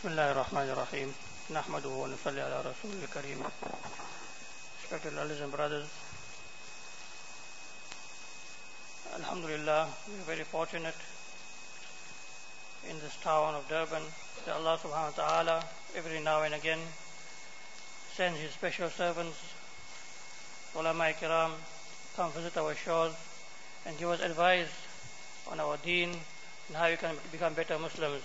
Bismillahirrahmanirrahim. Nahmaduhu wa nusalli ala Rasulil Kareem. Respected elders and brothers, Alhamdulillah, we are very fortunate in this town of Durban that Allah subhanahu wa ta'ala every now and again sends His special servants, ulama kiram, come visit our shores and give us advice on our deen and how we can become better Muslims.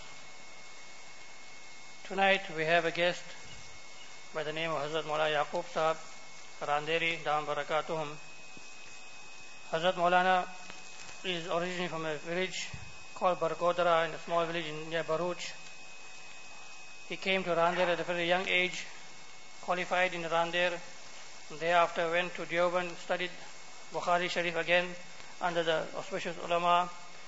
Tonight we have a guest by the name of Hazrat Maulana Yaqub Sahab, Randeri, Dam Barakatuhum. Hazrat Maulana is originally from a village called Barkodara, in a small village near Baruch. He came to Randir at a very young age, qualified in Randir, and thereafter went to Deoband, studied Bukhari Sharif again under the auspicious ulama.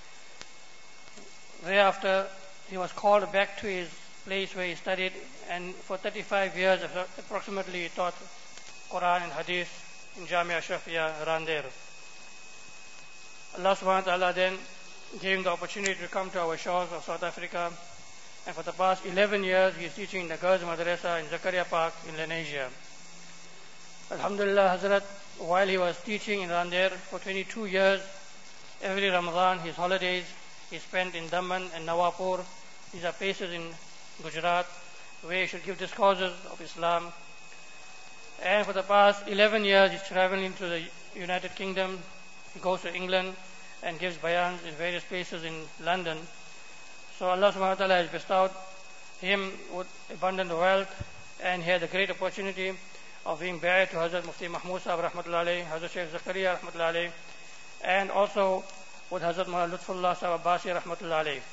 Thereafter he was called back to his place where he studied, and for 35 years approximately he taught Quran and Hadith in Jamia Shafia, Randir. Allah subhanahu wa ta'ala then gave him the opportunity to come to our shores of South Africa, and for the past 11 years he is teaching in the Girls Madrasa in Zakaria Park in Lenasia. Alhamdulillah, Hazrat, while he was teaching in Randir for 22 years, every Ramadan, his holidays, he spent in Daman and Nawapur. These are places in Gujarat where he should give discourses of Islam. And for the past 11 years he's traveling to the United Kingdom. He goes to England and gives bayans in various places in London. So Allah subhanahu wa ta'ala has bestowed him with abundant wealth, and he had the great opportunity of being married to Hazrat Mufti Mahmud Sahab rahmatullahi alayhi, Hazrat Sheikh Zakaria rahmatullahi alayhi, and also with Hazrat Maulana Lutfullah Sahab Abbasi rahmatullahi alayhi.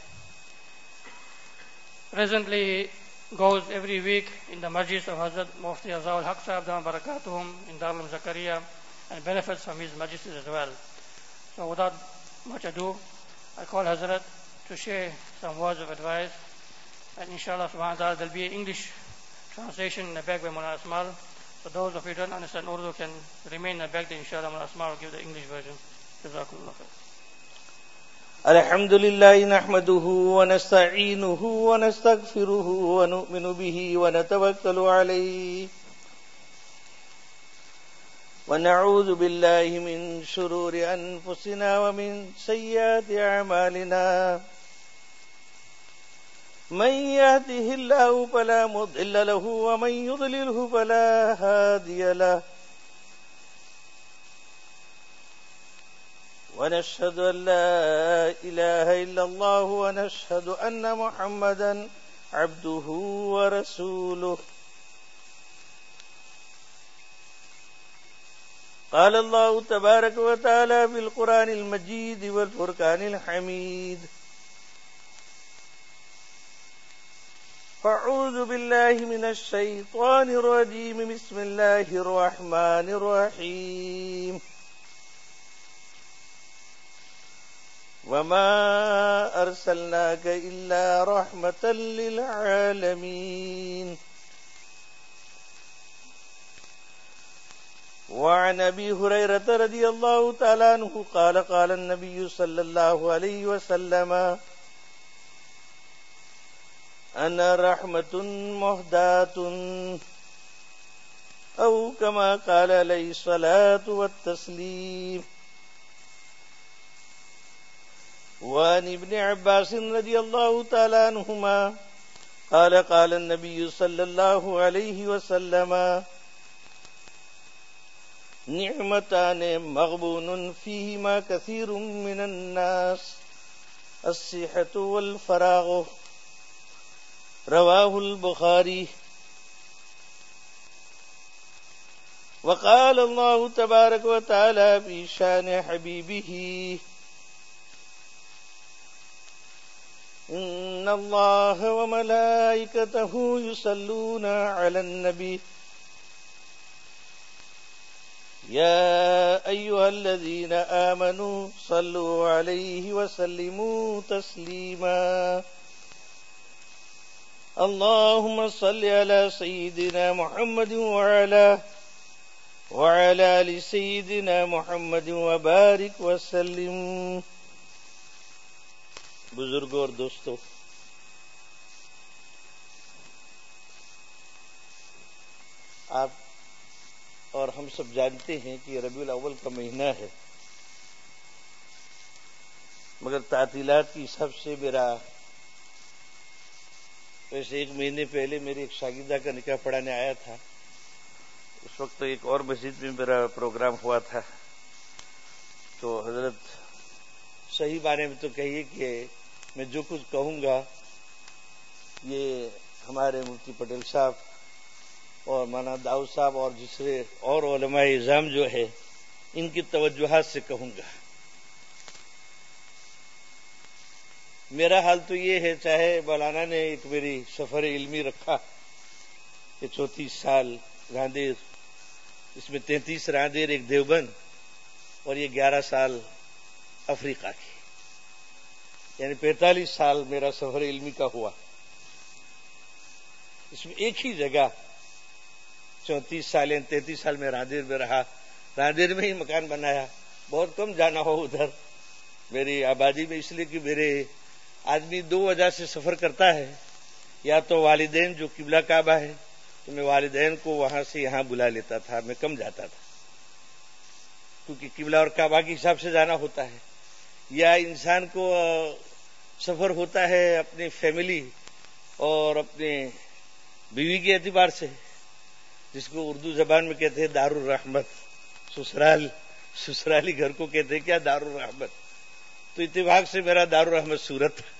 Presently he goes every week in the majlis of Hazrat Mufti Azawul Haq Sahab Dam Barakatuhum in Darul Zakaria and benefits from his majlis as well. So without much ado, I call Hazrat to share some words of advice, and inshallah subhanahu wa ta'ala there will be an English translation in the back by Maulana Asmal. So those of you who don't understand Urdu can remain in the back there, inshallah Maulana Asmal will give the English version. Jazakumullah khair. الحمد لله نحمده ونستعينه ونستغفره ونؤمن به ونتوكل عليه ونعوذ بالله من شرور أنفسنا ومن سيئات أعمالنا من يهده الله فلا مضل له ومن يضلله فلا هادي له ونشهد أن لا إله إلا الله ونشهد أن محمدا عبده ورسوله قال الله تبارك وتعالى في القرآن المجيد والفرقان الحميد فأعوذ بالله من الشيطان الرجيم بسم الله الرحمن الرحيم وما أرسلناك إلا رحمة للعالمين وعن أبي هريرة رضي الله تعالى عنه قال قال النبي صلى الله عليه وسلم أنا رحمة مهداة أو كما قال عليه الصلاة والتسليم وعن ابن عباس رضي الله تعالى عنهما قال قال النبي صلى الله عليه وسلم نعمتان مغبون فيهما كثير من الناس الصحة والفراغ رواه البخاري وقال الله تبارك وتعالى في شان حبيبه إن الله وملائكته يصلون على النبي يا أيها الذين آمنوا صلوا عليه وسلموا تسليما اللهم صل على سيدنا محمد وعلى آل سيدنا محمد وبارك وسلم. बुजुर्गों और दोस्तों, آپ اور ہم سب جانتے ہیں کہ یہ ربیع الاول کا مہینہ ہے، مگر تعطیلات کے حساب سے میرا ویسے ایک مہینے پہلے میری ایک شاگردہ کا نکاح پڑھانے آیا تھا. اس وقت ایک اور مسجد میں میرا پروگرام ہوا تھا. تو حضرت صحیح بارے میں تو کہیے کہ میں جو کچھ کہوں گا یہ ہمارے مفتی پٹیل صاحب اور مولانا داؤد صاحب اور دوسرے اور علماء اعظام جو ہے ان کی توجہات سے کہوں گا. میرا حال تو یہ ہے، چاہے مولانا نے ایک میری سفر علمی رکھا کہ 34 سال راندیر، اس میں 33 راندیر ایک دیوبند اور یہ 11 سال افریقہ کی، یعنی 45 سال میرا سفر علمی کا ہوا. اس میں ایک ہی جگہ 34 سال یعنی 33 سال میں راندیر میں رہا، راندیر میں ہی مکان بنایا. بہت کم جانا ہو ادھر میری آبادی میں، اس لیے کہ میرے آدمی 2 وجہ سے سفر کرتا ہے. یا تو والدین جو قبلہ کعبہ ہے تو میں والدین کو وہاں سے یہاں بلا لیتا تھا، میں کم جاتا تھا کیونکہ قبلہ اور کعبہ کے حساب سے جانا ہوتا ہے. یا انسان کو سفر ہوتا ہے اپنی فیملی اور اپنے بیوی کے اعتبار سے، جس کو اردو زبان میں کہتے ہیں دار الرحمت، سسرالی گھر کو کہتے ہیں کیا دار الرحمت. تو اتفاق سے میرا دار الرحمت سورت تھا،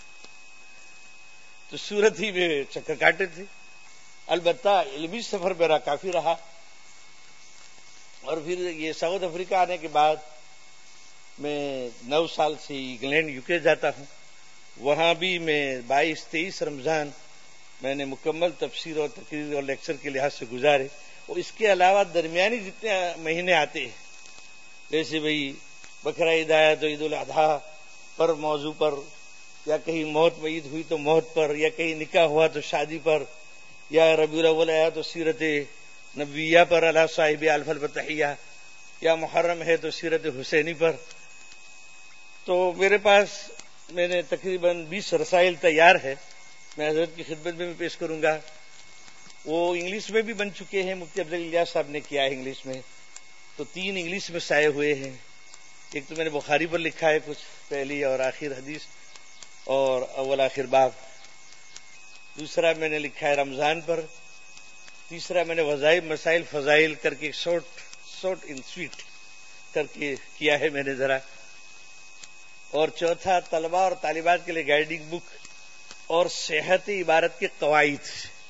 تو سورت ہی میں چکر کاٹے تھے. البتہ علمی سفر میرا کافی رہا. اور پھر یہ ساؤتھ افریقہ آنے کے بعد میں 9 سال سے انگلینڈ UK جاتا ہوں. وہاں بھی میں 22-23 رمضان میں نے مکمل تفسیر اور تقریر اور لیکچر کے لحاظ سے گزارے. اور اس کے علاوہ درمیانی جتنے مہینے آتے ہیں، جیسے بھئی بقرہ عید آیا تو عید الاضحیٰ پر موضوع پر، یا کہیں موت میں عید ہوئی تو موت پر، یا کہیں نکاح ہوا تو شادی پر، یا ربیع الاول آیا تو سیرت نبویہ پر علی صاحب الف الفتحیہ، یا محرم ہے تو سیرت حسینی پر. تو میرے پاس میں نے تقریباً 20 رسائل تیار ہے، میں حضرت کی خدمت میں بھی پیش کروں گا. وہ انگلش میں بھی بن چکے ہیں، مفتی افضل الیاس صاحب نے کیا ہے انگلش میں. تو 3 انگلش میں شائع ہوئے ہیں. ایک تو میں نے بخاری پر لکھا ہے کچھ، پہلی اور آخر حدیث اور اول آخر باب. دوسرا میں نے لکھا ہے رمضان پر. تیسرا میں نے وظائف مسائل فضائل کر کے شارٹ ان سویٹ کر کے کیا ہے میں نے ذرا. اور چوتھا طلبہ اور طالبات کے لیے گائیڈنگ بک اور صحت عبارت کے قواعد،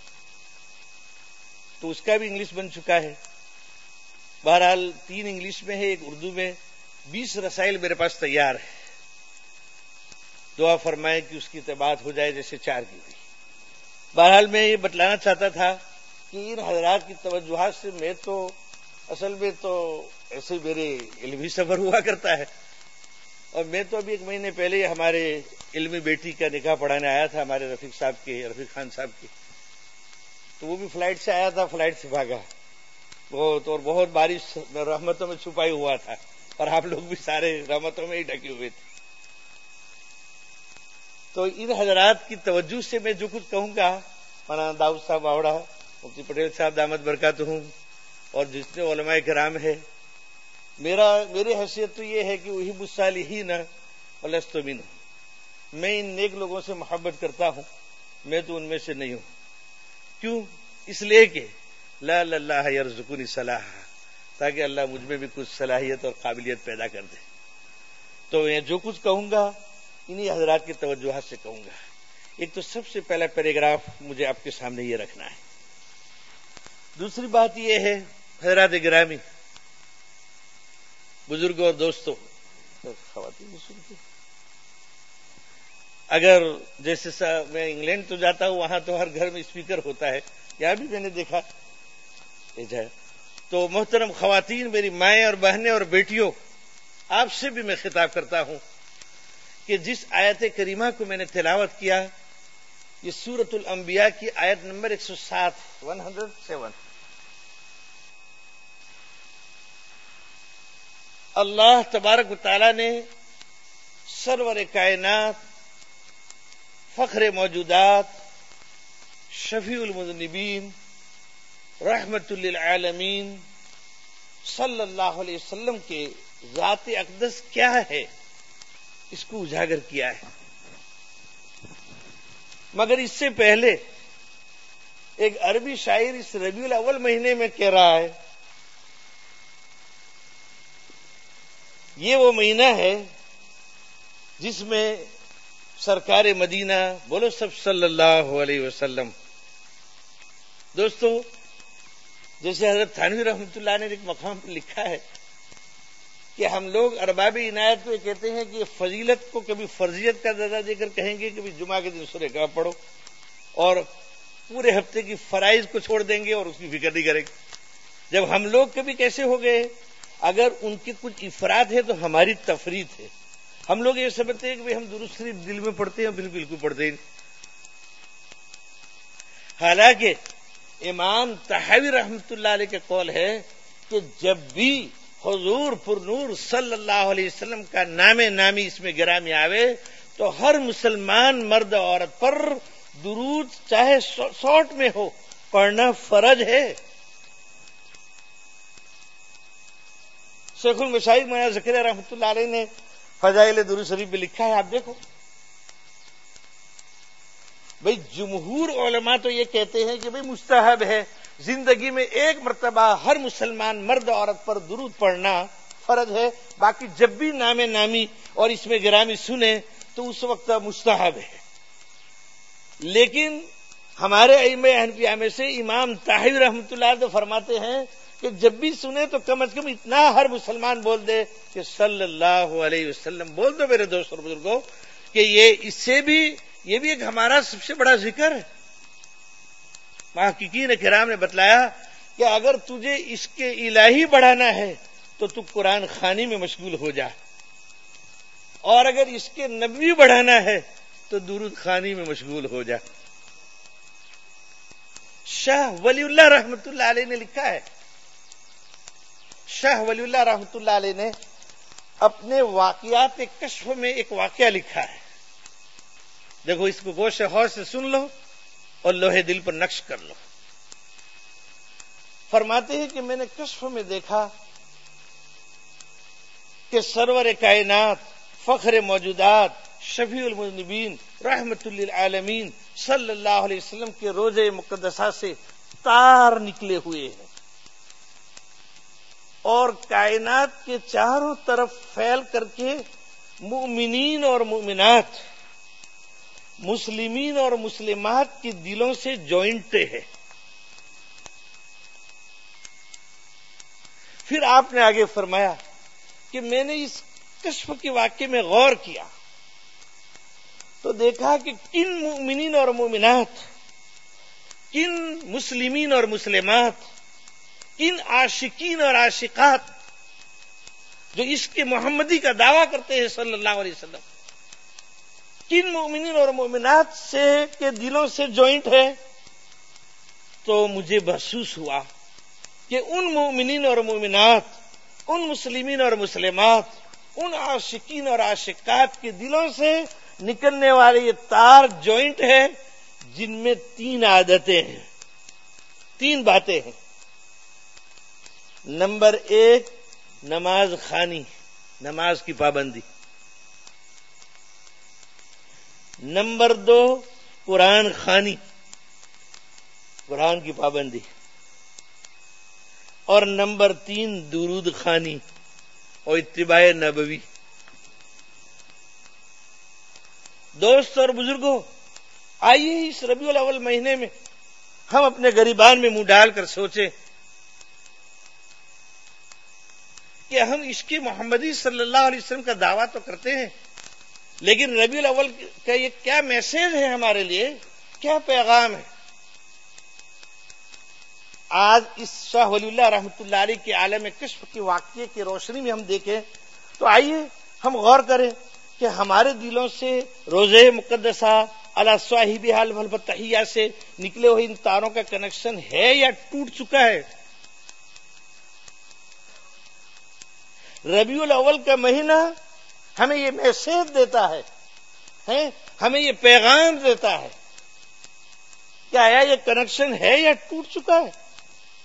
تو اس کا بھی انگلش بن چکا ہے. بہرحال 3 انگلش میں ہے، ایک اردو میں. 20 رسائل میرے پاس تیار ہے. دعا فرمائیں کہ اس کی طباعت ہو جائے جیسے 4 کی ہوئی. بہرحال میں یہ بتلانا چاہتا تھا کہ ان حضرات کی توجہات سے میں تو اصل میں تو ایسے میرے علمی سفر ہوا کرتا ہے. اور میں تو ابھی 1 مہینے پہلے ہمارے علمی بیٹی کا نکاح پڑھانے آیا تھا، ہمارے رفیق خان صاحب کے. تو وہ بھی فلائٹ سے آیا تھا، فلائٹ سے بھاگا بہت بارش رحمتوں میں چھپائی ہوا تھا، اور آپ لوگ بھی سارے رحمتوں میں ہی ڈھکے ہوئے تھے. تو ان حضرات کی توجہ سے میں جو کچھ کہوں گا، مولانا داؤد صاحب باوڑا، مفتی پٹیل صاحب دامت برکاتہم اور جتنے علماء کرام ہے، میری حیثیت تو یہ ہے کہ احب الصالحین ولست منہم. میں ان نیک لوگوں سے محبت کرتا ہوں، میں تو ان میں سے نہیں ہوں. کیوں؟ اس لیے کہ لا اللہ یرزقنی صلاحا، تاکہ اللہ مجھ میں بھی کچھ صلاحیت اور قابلیت پیدا کر دے. تو میں جو کچھ کہوں گا انہی حضرات کی توجہات سے کہوں گا. ایک تو سب سے پہلا پیراگراف مجھے آپ کے سامنے یہ رکھنا ہے. دوسری بات یہ ہے حضرات گرامی، بزرگوں اور دوستوں، خواتین سنتی، اگر جیسے میں انگلینڈ تو جاتا ہوں، وہاں تو ہر گھر میں اسپیکر ہوتا ہے، یہاں بھی میں نے دیکھا. تو محترم خواتین، میری مائیں اور بہنیں اور بیٹیوں، آپ سے بھی میں خطاب کرتا ہوں کہ جس آیت کریمہ کو میں نے تلاوت کیا، یہ سورۃ الانبیاء کی آیت نمبر 107. اللہ تبارک و تعالی نے سرور کائنات، فخر موجودات، شفیع المذنبین، رحمت للعالمین صلی اللہ علیہ وسلم کے ذات اقدس کیا ہے اس کو اجاگر کیا ہے. مگر اس سے پہلے ایک عربی شاعر اس ربیع الاول مہینے میں کہہ رہا ہے یہ وہ مہینہ ہے جس میں سرکار مدینہ بولو سب صلی اللہ علیہ وسلم. دوستو جیسے حضرت تھانوی رحمۃ اللہ نے ایک مقام پر لکھا ہے کہ ہم لوگ ارباب عنایت کو کہتے ہیں کہ فضیلت کو کبھی فرضیت کا درجہ دے کر کہیں گے کبھی جمعہ کے دن سورہ کہف پڑھو اور پورے ہفتے کی فرائض کو چھوڑ دیں گے اور اس کی فکر نہیں کریں گے. جب ہم لوگ کبھی کیسے ہو گئے اگر ان کے کچھ افراد ہے تو ہماری تفریط ہے. ہم لوگ یہ سمجھتے ہیں کہ ہم درود شریف دل میں پڑھتے ہیں بالکل پڑھتے ہیں. حالانکہ امام طحاوی رحمۃ اللہ علیہ کا قول ہے کہ جب بھی حضور پر نور صلی اللہ علیہ وسلم کا نام نامی اس میں گرامی آوے تو ہر مسلمان مرد عورت پر درود چاہے شارٹ میں ہو پڑھنا فرض ہے. شیخ المشائخ مولانا زکریا رحمۃ اللہ علیہ نے فضائل درود شریف میں لکھا ہے آپ دیکھو بھئی جمہور علماء تو یہ کہتے ہیں کہ بھئی مستحب ہے زندگی میں ایک مرتبہ ہر مسلمان مرد عورت پر درود پڑھنا فرض ہے. باقی جب بھی نام نامی اور اس میں گرامی سنے تو اس وقت مستحب ہے. لیکن ہمارے ائمہ حنفیہ میں سے امام طحاوی رحمۃ اللہ علیہ فرماتے ہیں کہ جب بھی سنے تو کم از کم اتنا ہر مسلمان بول دے کہ صلی اللہ علیہ وسلم بول دو میرے دوست اور بزرگوں کہ یہ بھی ایک ہمارا سب سے بڑا ذکر ہے. محققین کرام نے بتلایا کہ اگر تجھے اس کے الہی بڑھانا ہے تو قرآن خوانی میں مشغول ہو جا اور اگر اس کے نبوی بڑھانا ہے تو درود خوانی میں مشغول ہو جا. شاہ ولی اللہ رحمۃ اللہ علیہ نے لکھا ہے شاہ ولی اللہ رحمۃ اللہ علیہ نے اپنے واقعات کشف میں ایک واقعہ لکھا ہے. دیکھو اس کو گوش ہوش سے سن لو اور لوہے دل پر نقش کر لو. فرماتے ہیں کہ میں نے کشف میں دیکھا کہ سرور کائنات فخر موجودات شفیع المذنبین رحمت للعالمین صلی اللہ علیہ وسلم کے روضے مقدسہ سے تار نکلے ہوئے ہیں اور کائنات کے چاروں طرف پھیل کر کے مؤمنین اور مؤمنات مسلمین اور مسلمات کے دلوں سے جوائنٹے ہیں. پھر آپ نے آگے فرمایا کہ میں نے اس کشف کے واقعے میں غور کیا تو دیکھا کہ کن مؤمنین اور مومنات کن مسلمین اور مسلمات کن عاشقین اور عاشقات جو اس کے محمدی کا دعویٰ کرتے ہیں صلی اللہ علیہ وسلم کن مومنین اور مومنات سے کے دلوں سے جوائنٹ ہے. تو مجھے محسوس ہوا کہ ان مومنین اور مومنات ان مسلمین اور مسلمات ان عاشقین اور عاشقات کے دلوں سے نکلنے والے یہ تار جوائنٹ ہے جن میں 3 عادتیں ہیں 3 باتیں ہیں. نمبر 1 نماز خوانی نماز کی پابندی. نمبر 2 قرآن خوانی قرآن کی پابندی. اور نمبر 3 درود خوانی اور اتباع نبوی. دوست اور بزرگوں آئیے اس ربیع الاول مہینے میں ہم اپنے گریبان میں منہ ڈال کر سوچیں کہ ہم عشق محمدی صلی اللہ علیہ وسلم کا دعویٰ تو کرتے ہیں لیکن ربیع الاول کا یہ کیا میسج ہے ہمارے لیے کیا پیغام ہے. آج اس شاہ ولی اللہ رحمۃ اللہ علیہ کے عالم کشف کے واقعے کی روشنی میں ہم دیکھیں تو آئیے ہم غور کریں کہ ہمارے دلوں سے روضے مقدسہ علی صاحبہ الفتحیہ سے نکلے ہوئے ان تاروں کا کنیکشن ہے یا ٹوٹ چکا ہے. ربیع الاول کا مہینہ ہمیں یہ میسج دیتا ہے ہمیں یہ پیغام دیتا ہے کہ آیا یہ کنیکشن ہے یا ٹوٹ چکا ہے.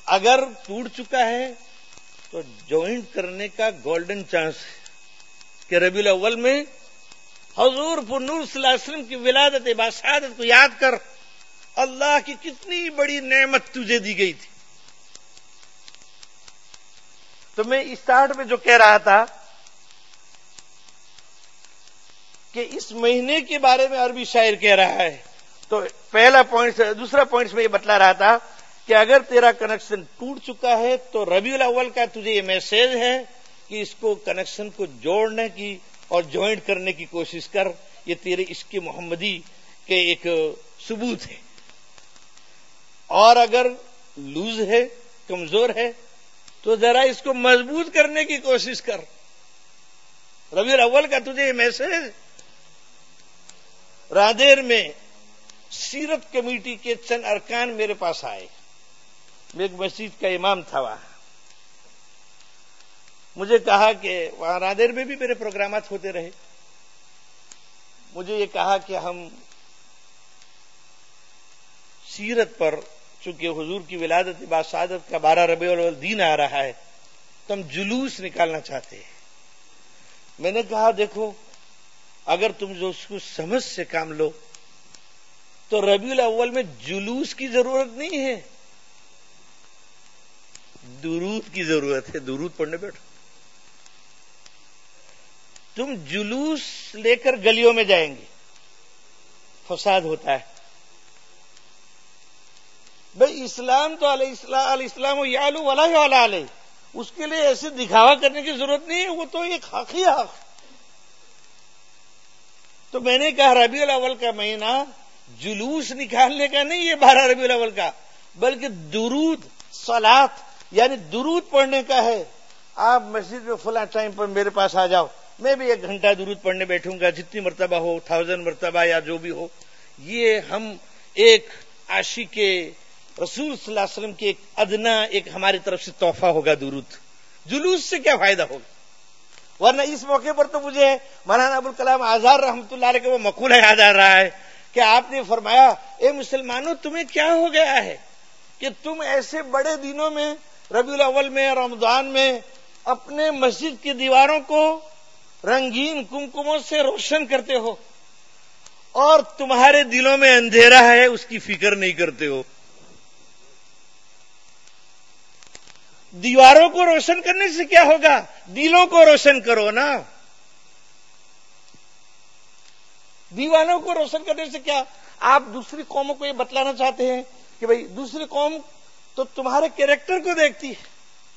اگر ٹوٹ چکا ہے تو جوائنٹ کرنے کا گولڈن چانس ہے کہ ربیع الاول میں حضور پر نور صلی اللہ علیہ وسلم کی ولادت باسعادت کو یاد کر، اللہ کی کتنی بڑی نعمت تجھے دی گئی تھی۔ تو میں اسٹارٹ میں جو کہہ رہا تھا کہ اس مہینے کے بارے میں عربی شاعر کہہ رہا ہے، تو پہلا پوائنٹ، دوسرا پوائنٹ میں یہ بتلا رہا تھا کہ اگر تیرا کنیکشن ٹوٹ چکا ہے تو ربیع الاول کا تجھے یہ میسج ہے کہ اس کو کنیکشن کو جوڑنے کی اور جوائنٹ کرنے کی کوشش کر، یہ تیرے عشق محمدی کے ایک ثبوت ہے۔ اور اگر لوز ہے، کمزور ہے، تو ذرا اس کو مضبوط کرنے کی کوشش کر۔ ربیع الاول کا تجھے یہ میسج۔ راندیر میں سیرت کمیٹی کے چند ارکان میرے پاس آئے، میں ایک مسجد کا امام تھا وہاں، مجھے کہا کہ وہاں راندیر میں بھی میرے پروگرامات ہوتے رہے، مجھے یہ کہا کہ ہم سیرت پر، چونکہ حضور کی ولادت باسعادت کا 12 ربیع الاول دن آ رہا ہے، تو ہم جلوس نکالنا چاہتے ہیں۔ میں نے کہا دیکھو، اگر تم جو اس کو سمجھ سے کام لو تو ربیع الاول میں جلوس کی ضرورت نہیں ہے، درود کی ضرورت ہے۔ درود پڑھنے بیٹھو۔ تم جلوس لے کر گلیوں میں جائیں گے، فساد ہوتا ہے۔ بھئی اسلام تو الاسلام یعلو ولا یعلی علیہ، اس کے لیے ایسے دکھاوا کرنے کی ضرورت نہیں ہے، وہ تو ایک حق ہی حق۔ تو میں نے کہا ربیع الاول کا مہینہ جلوس نکالنے کا نہیں ہے 12 ربیع الاول کا، بلکہ درود، صلاۃ یعنی درود پڑھنے کا ہے۔ آپ مسجد میں فلاں ٹائم پر میرے پاس آ جاؤ، میں بھی 1 گھنٹہ درود پڑھنے بیٹھوں گا، جتنی مرتبہ ہو، 1000 مرتبہ یا جو بھی ہو۔ یہ ہم ایک عاشق رسول صلی اللہ علیہ وسلم کی ایک ادنا، ایک ہماری طرف سے تحفہ ہوگا درود۔ جلوس سے کیا فائدہ ہوگا؟ ورنہ اس موقع پر تو مجھے مولانا ابوالکلام آزاد رحمۃ اللہ علیہ کا وہ مقولہ یاد آ رہا ہے کہ آپ نے فرمایا، اے مسلمانوں تمہیں کیا ہو گیا ہے کہ تم ایسے بڑے دنوں میں، ربیع الاول میں، رمضان میں، اپنے مسجد کی دیواروں کو رنگین کمکموں سے روشن کرتے ہو اور تمہارے دلوں میں اندھیرا ہے، اس کی فکر نہیں کرتے ہو۔ دیواروں کو روشن کرنے سے کیا ہوگا؟ دلوں کو روشن کرو نا۔ دیوانوں کو روشن کرنے سے کیا؟ آپ دوسری قوموں کو یہ بتلانا چاہتے ہیں کہ بھئی دوسری قوم تو تمہارے کیریکٹر کو دیکھتی ہے،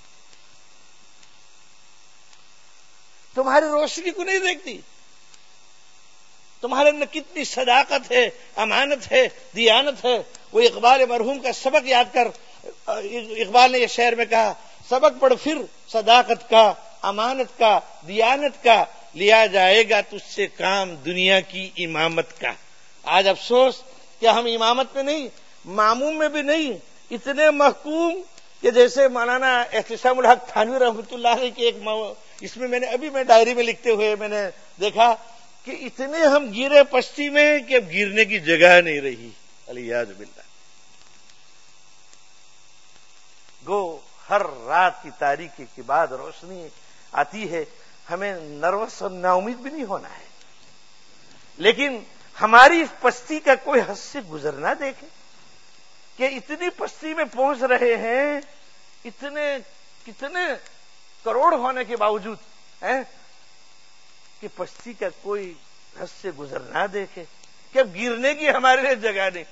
تمہاری روشنی کو نہیں دیکھتی، تمہارے اندر کتنی صداقت ہے، امانت ہے، دیانت ہے۔ وہ اقبال مرحوم کا سبق یاد کر، اقبال نے یہ شعر میں کہا، سبق پڑھ پھر صداقت کا، امانت کا، دیانت کا، لیا جائے گا تجھ سے کام دنیا کی امامت کا۔ آج افسوس کہ ہم امامت میں نہیں، معموم میں بھی نہیں، اتنے محکوم کہ جیسے مولانا احتشام الحق تھانوی رحمۃ اللہ علیہ کی ایک اس میں میں ڈائری میں لکھتے ہوئے میں نے دیکھا کہ اتنے ہم گرے پستی میں کہ اب گرنے کی جگہ نہیں رہی، الیاذ باللہ۔ گو ہر رات کی تاریکی کے بعد روشنی آتی ہے، ہمیں نروس اور نا امید بھی نہیں ہونا ہے، لیکن ہماری اس پستی کا کوئی حد سے گزرنا دیکھے کہ اتنی پستی میں پہنچ رہے ہیں، کتنے کروڑ ہونے کے باوجود کہ پستی کا کوئی حد سے گزرنا دیکھے کہ اب گرنے کی ہمارے لیے جگہ نہیں۔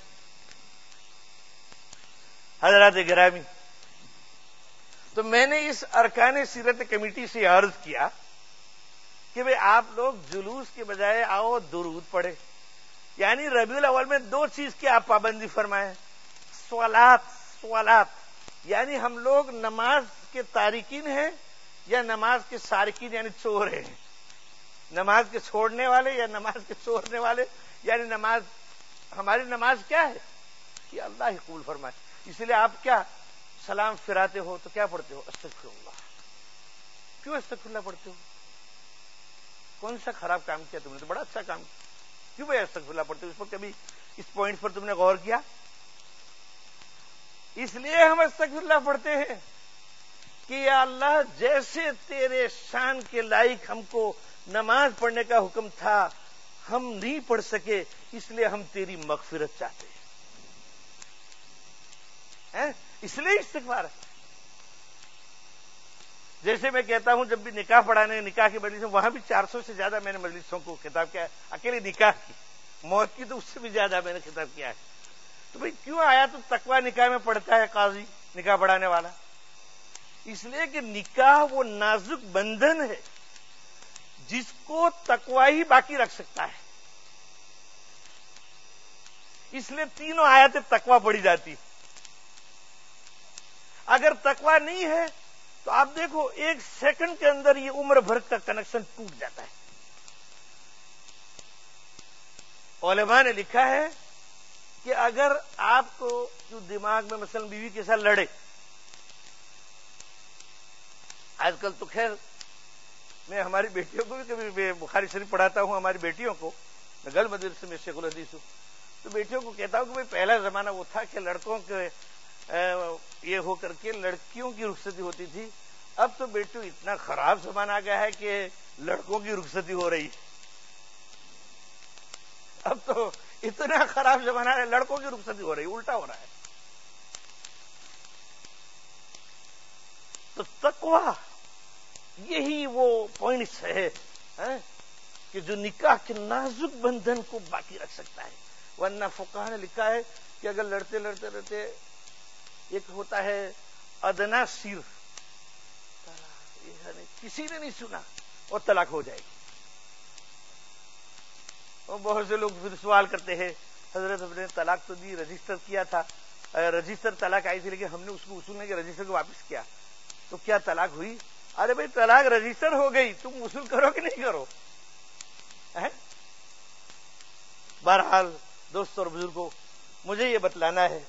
حضرات گرامی، تو میں نے اس ارکان سیرت کمیٹی سے عرض کیا کہ بھئی آپ لوگ جلوس کے بجائے آؤ درود پڑھے، یعنی ربیع الاول میں 2 چیز کی آپ پابندی فرمائیں، سوالات، یعنی ہم لوگ نماز کے تارکین ہیں یا نماز کے سارکین یعنی چور ہیں، نماز کے چھوڑنے والے یا نماز کے چورنے والے، یعنی ہماری نماز کیا ہے کہ اللہ ہی قبول فرمائے۔ اس لیے آپ کیا سلام پھراتے ہو تو کیا پڑھتے ہو؟ استغفر اللہ۔ کیوں استغفر اللہ پڑھتے ہو؟ کون سا خراب کام کیا تم نے؟ تو بڑا اچھا کام کیا، کیوں بھائی استغفر اللہ پڑھتے ہو؟ اس پر کبھی اس پوائنٹ پر تم نے غور کیا؟ اس لیے ہم استغفر اللہ پڑھتے ہیں کہ یا اللہ جیسے تیرے شان کے لائق ہم کو نماز پڑھنے کا حکم تھا ہم نہیں پڑھ سکے، اس لیے ہم تیری مغفرت چاہتے ہیں، اس لیے استغفار ہے۔ جیسے میں کہتا ہوں جب بھی نکاح پڑھانے نکاح کی مجلس، وہاں بھی 400 سے زیادہ میں نے مجلسوں کو خطاب کیا ہے، اکیلے نکاح کی، موت کی تو اس سے بھی زیادہ میں نے خطاب کیا ہے۔ تو بھئی کیوں آیا تو تقوی نکاح میں پڑھتا ہے قاضی نکاح پڑھانے والا؟ اس لیے کہ نکاح وہ نازک بندھن ہے جس کو تقوی ہی باقی رکھ سکتا ہے، اس لیے تینوں آیتیں تقوی پڑھی جاتی۔ اگر تقوی نہیں ہے تو آپ دیکھو ایک سیکنڈ کے اندر یہ عمر بھر کا کنیکشن ٹوٹ جاتا ہے۔ علماء نے لکھا ہے کہ اگر آپ کو جو دماغ میں مثلا بیوی کے ساتھ لڑے، آج کل تو خیر میں ہماری بیٹیوں کو بھی کبھی بخاری شریف پڑھاتا ہوں، ہماری بیٹیوں کو، میں گل مدرسے میں شیخ الحدیث ہوں، تو بیٹیوں کو کہتا ہوں کہ بھائی پہلا زمانہ وہ تھا کہ لڑکوں کے یہ ہو کر کے لڑکیوں کی رخصتی ہوتی تھی، اب تو بیٹیوں اتنا خراب زمانہ آ گیا ہے کہ لڑکوں کی رخصتی ہو رہی ہے۔ اب تو اتنا خراب زمانہ ہے، لڑکوں کی رخصتی ہو رہی ہے، الٹا ہو رہا ہے۔ تو تقویٰ یہی وہ پوائنٹس ہے کہ جو نکاح کے نازک بندھن کو باقی رکھ سکتا ہے۔ ورنہ فقہاء نے لکھا ہے کہ اگر لڑتے لڑتے لڑتے ایک ہوتا ہے ادنا سیر، کسی نے نہیں سنا اور طلاق ہو جائے گی۔ اور بہت سے لوگ پھر سوال کرتے ہیں حضرت ہم نے طلاق تو دی، رجسٹر کیا تھا، رجسٹر طلاق آئی تھی لیکن ہم نے اس کو وصول نہیں کیا، رجسٹر کو واپس کیا، تو کیا طلاق ہوئی؟ ارے بھائی طلاق رجسٹر ہو گئی، تم وصول کرو کہ نہیں کرو؟ بہرحال دوستوں اور بزرگوں، مجھے یہ بتلانا ہے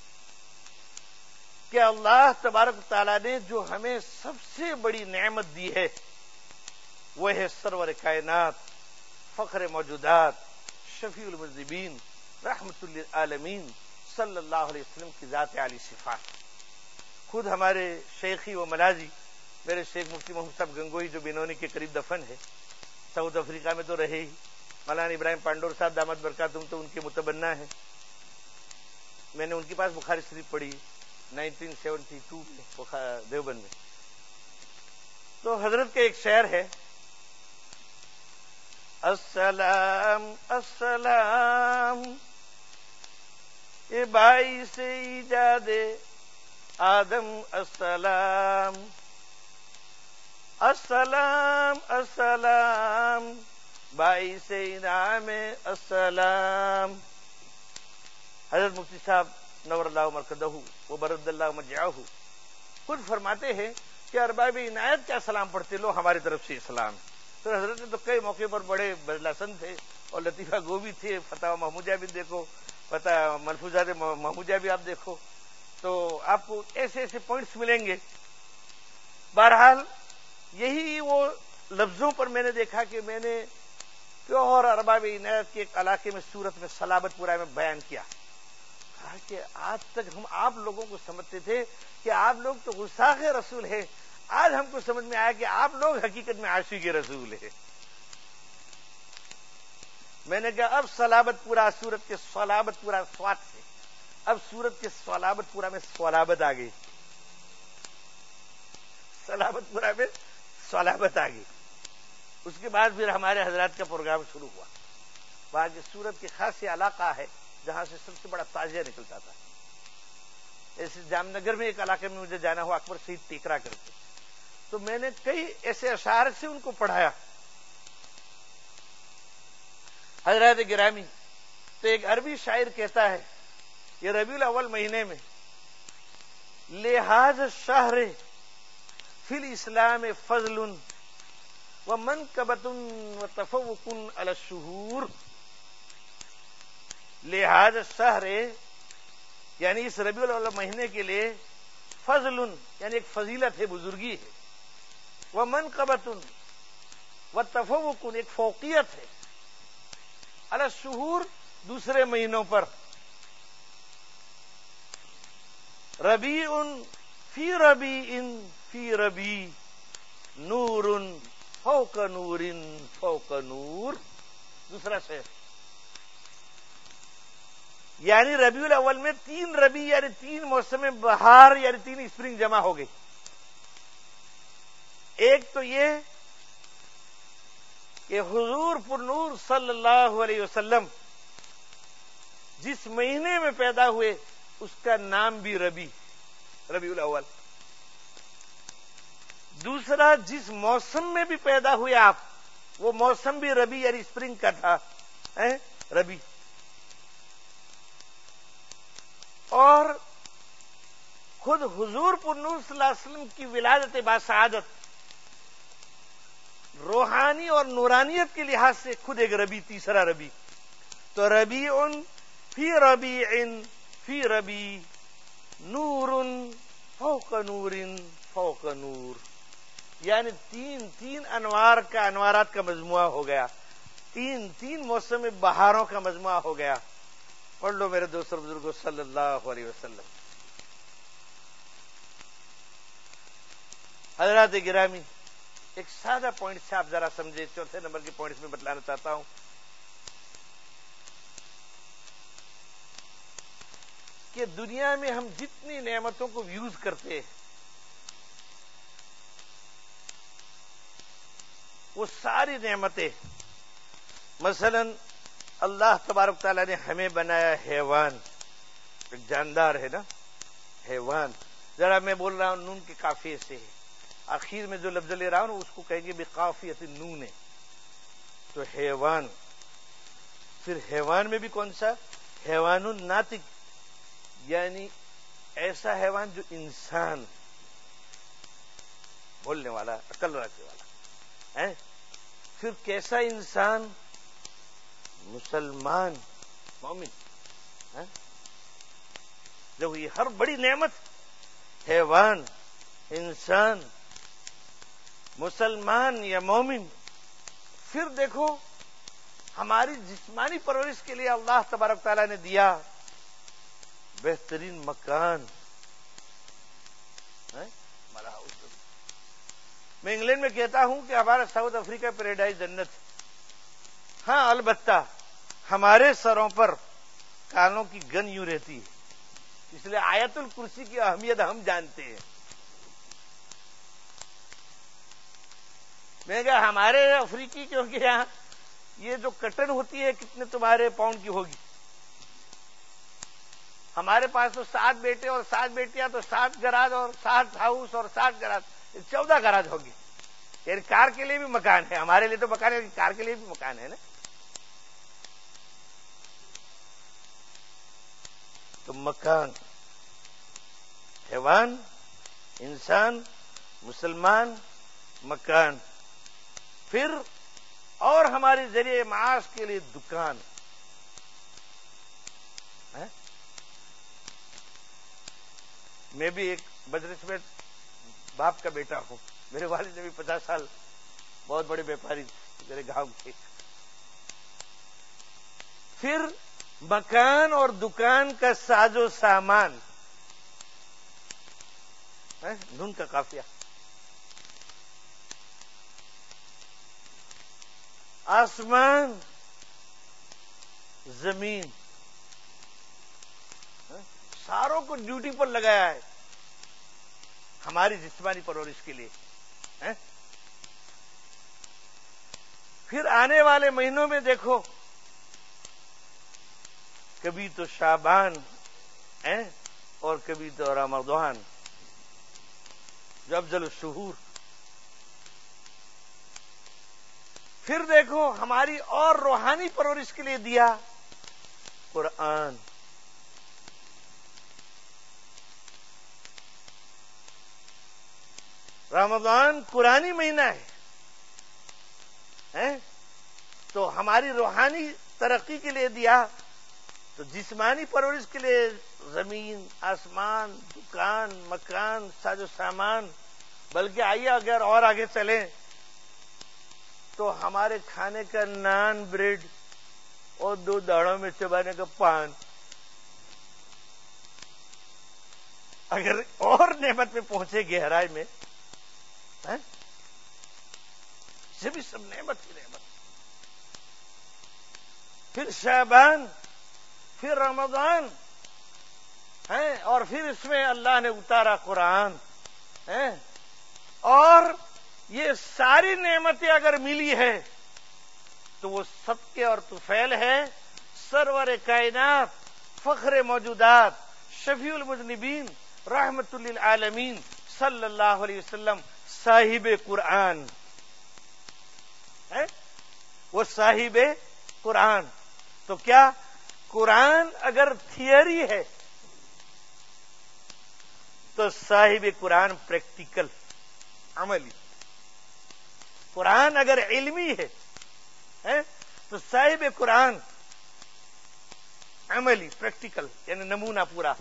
کہ اللہ تبارک تعالیٰ نے جو ہمیں سب سے بڑی نعمت دی ہے وہ ہے سرور کائنات، فخر موجودات، شفیع المذنبین، رحمت للعالمین صلی اللہ علیہ وسلم کی ذات عالی صفات۔ خود ہمارے شیخی و ملاجی میرے شیخ مفتی محمد صاحب گنگوئی جو بینونی کے قریب دفن ہے، ساؤتھ افریقہ میں تو رہے ہی، مولانا ابراہیم پانڈور صاحب دامت برکاتہم تو ان کے متبنہ ہیں۔ میں نے ان کے پاس بخاری شریف پڑھی 1972 میں دیوبند میں۔ تو حضرت کا ایک شعر ہے، السلام السلام اے باعث ایجاد آدم السلام، السلام السلام باعث انعام السلام۔ حضرت مفتی صاحب نور اللہ مرکزہ و برد اللہ مجعہ خود فرماتے ہیں کہ ارباب عنایت کیا سلام پڑھتے لو، ہماری طرف سے اسلام۔ تو حضرت نے تو کئی موقع پر بڑے بزلاسن تھے اور لطیفہ گو بھی تھے، فتح محمودہ بھی دیکھو، فتح ملفوظات محمودہ بھی آپ دیکھو، تو آپ کو ایسے ایسے پوائنٹس ملیں گے۔ بہرحال یہی وہ لفظوں پر میں نے دیکھا کہ میں نے پیور ارباب عنایت کے ایک علاقے میں صورت میں صلابت پورہ میں بیان کیا کہ آج تک ہم آپ لوگوں کو سمجھتے تھے کہ آپ لوگ تو غصاخ رسول ہیں، آج ہم کو سمجھ میں آیا کہ آپ لوگ حقیقت میں عاشق رسول ہیں۔ میں نے کہا اب صلابت پورہ صورت کے صلابت پورہ سوات سے، اب صورت کے صلابت پورہ میں صلابت آ گئی، صلابت پورہ میں صلابت آ گئی۔ اس کے بعد پھر ہمارے حضرات کا پروگرام شروع ہوا۔ وہاں کی صورت کے خاص علاقہ ہے جہاں سے سب سے بڑا تازیہ نکلتا تھا۔ ایسے جام نگر میں ایک علاقے میں مجھے جانا ہوا، اکبر شہید ٹیکرا کرتے، تو میں نے کئی ایسے اشعار سے ان کو پڑھایا۔ حضرات گرامی، تو ایک عربی شاعر کہتا ہے یہ ربیع الاول مہینے میں، لحاظ شہر فی الاسلام فضل ومنقبۃ وتفوق علی الشہور، لحاظ شہر یعنی اس ربیع الاول مہینے کے لیے فضل یعنی ایک فضیلت ہے، بزرگی ہے، ومنقبۃ وتفوق ایک فوقیت ہے، علی الشہور دوسرے مہینوں پر۔ ربیع فی ربیع فی ربیع نور فوق نور فوق نور. دوسرا شعر یعنی ربیع الاول میں 3 ربیع یعنی 3 موسم بہار یعنی 3 اسپرنگ جمع ہو گئی. ایک تو یہ کہ حضور پر نور صلی اللہ علیہ وسلم جس مہینے میں پیدا ہوئے اس کا نام بھی ربیع الاول. دوسرا جس موسم میں بھی پیدا ہوئے آپ وہ موسم بھی ربیع یعنی اسپرنگ کا تھا ربیع. اور خود حضور پر نور صلی اللہ علیہ وسلم کی ولادت باسعادت روحانی اور نورانیت کے لحاظ سے خود ایک ربیع تیسرا ربیع. تو ربیع فی ربیع فی ربیع نور فوق نور فوق نور یعنی 3 انوارات کا مجموعہ ہو گیا. 3 موسم بہاروں کا مجموعہ ہو گیا. پڑھ لو میرے دوست اور بزرگوں صلی اللہ علیہ وسلم. حضرات گرامی ایک سادہ پوائنٹ سے آپ ذرا سمجھے. چوتھے نمبر کے پوائنٹ میں بتلانا چاہتا ہوں کہ دنیا میں ہم جتنی نعمتوں کو یوز کرتے ہیں وہ ساری نعمتیں مثلا اللہ تبارک تعالیٰ نے ہمیں بنایا حیوان. ایک جاندار ہے نا حیوان. ذرا میں بول رہا ہوں نون کے قافیے سے آخر میں جو لفظ لے رہا ہوں اس کو کہیں گے بقافیت نون. تو حیوان. پھر حیوان میں بھی کون سا حیوان الناطق یعنی ایسا حیوان جو انسان بولنے والا عقل رکھنے والا. پھر کیسا انسان مسلمان مومن. جو یہ ہر بڑی نعمت حیوان انسان مسلمان یا مومن. پھر دیکھو ہماری جسمانی پرورش کے لیے اللہ تبارک تعالیٰ نے دیا بہترین مکان. میں انگلینڈ میں کہتا ہوں کہ ہمارا ساؤتھ افریقہ پیراڈائز جنت. ہاں البتہ ہمارے سروں پر کانوں کی گن یوں رہتی ہے اس لیے آیت الکرسی کی اہمیت ہم جانتے ہیں. میں کہا ہمارے افریقی کیونکہ یہاں یہ جو کٹن ہوتی ہے کتنے تمہارے پاؤنڈ کی ہوگی. ہمارے پاس تو 7 بیٹے اور 7 بیٹیاں تو 7 گراج اور 7 ہاؤس اور 7 گراج 14 گراج ہوگی. یعنی کار کے لیے بھی مکان ہے. ہمارے لیے تو مکان ہے کار کے لیے بھی مکان ہے نا. تو مکان حیوان انسان مسلمان مکان. پھر اور ہمارے ذریعے معاش کے لیے دکان. میں بھی ایک مجلس میں باپ کا بیٹا ہوں. میرے والد نے بھی 50 سال بہت بڑے بیپاری میرے گاؤں کے. پھر مکان اور دکان کا ساز و سامان نون کا قافیہ. آسمان زمین ساروں کو ڈیوٹی پر لگایا ہے ہماری جسمانی پرورش کے لیے. پھر آنے والے مہینوں میں دیکھو کبھی تو شعبان اور کبھی تو رمضان جو افضل الشہور. پھر دیکھو ہماری اور روحانی پرورش کے لیے دیا قرآن. رمضان قرآنی مہینہ ہے تو ہماری روحانی ترقی کے لیے دیا. تو جسمانی پرورش کے لیے زمین آسمان دکان مکان ساز و سامان. بلکہ آئیے اگر اور آگے چلیں تو ہمارے کھانے کا نان بریڈ اور 2 داڑھوں میں چبانے کا پان. اگر اور نعمت میں پہنچے گہرائی میں یہ بھی سب نعمت کی نعمت. پھر شعبان، پھر رمضان ہے، اور پھر اس میں اللہ نے اتارا قرآن ہے، اور یہ ساری نعمتیں اگر ملی ہے تو وہ صدقے اور طفیل ہے سرور کائنات، فخر موجودات، شفیع المذنبین، رحمت للعالمین صلی اللہ علیہ وسلم صاحب قرآن ہے. وہ صاحب قرآن. تو کیا قرآن اگر تھیوری ہے تو صاحب قرآن پریکٹیکل عملی. قرآن اگر علمی ہے تو صاحب قرآن عملی پریکٹیکل، یعنی نمونہ پورا.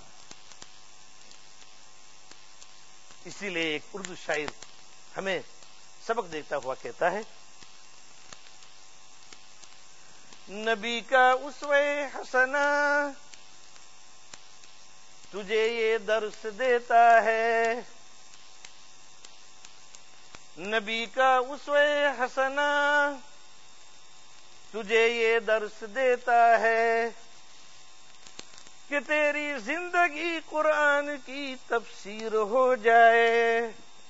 اسی لیے ایک اردو شاعر ہمیں سبق دیتا ہوا کہتا ہے، نبی کا اسوہ حسنہ تجھے یہ درس دیتا ہے، نبی کا اسوہ حسنہ تجھے یہ درس دیتا ہے کہ تیری زندگی قرآن کی تفسیر ہو جائے.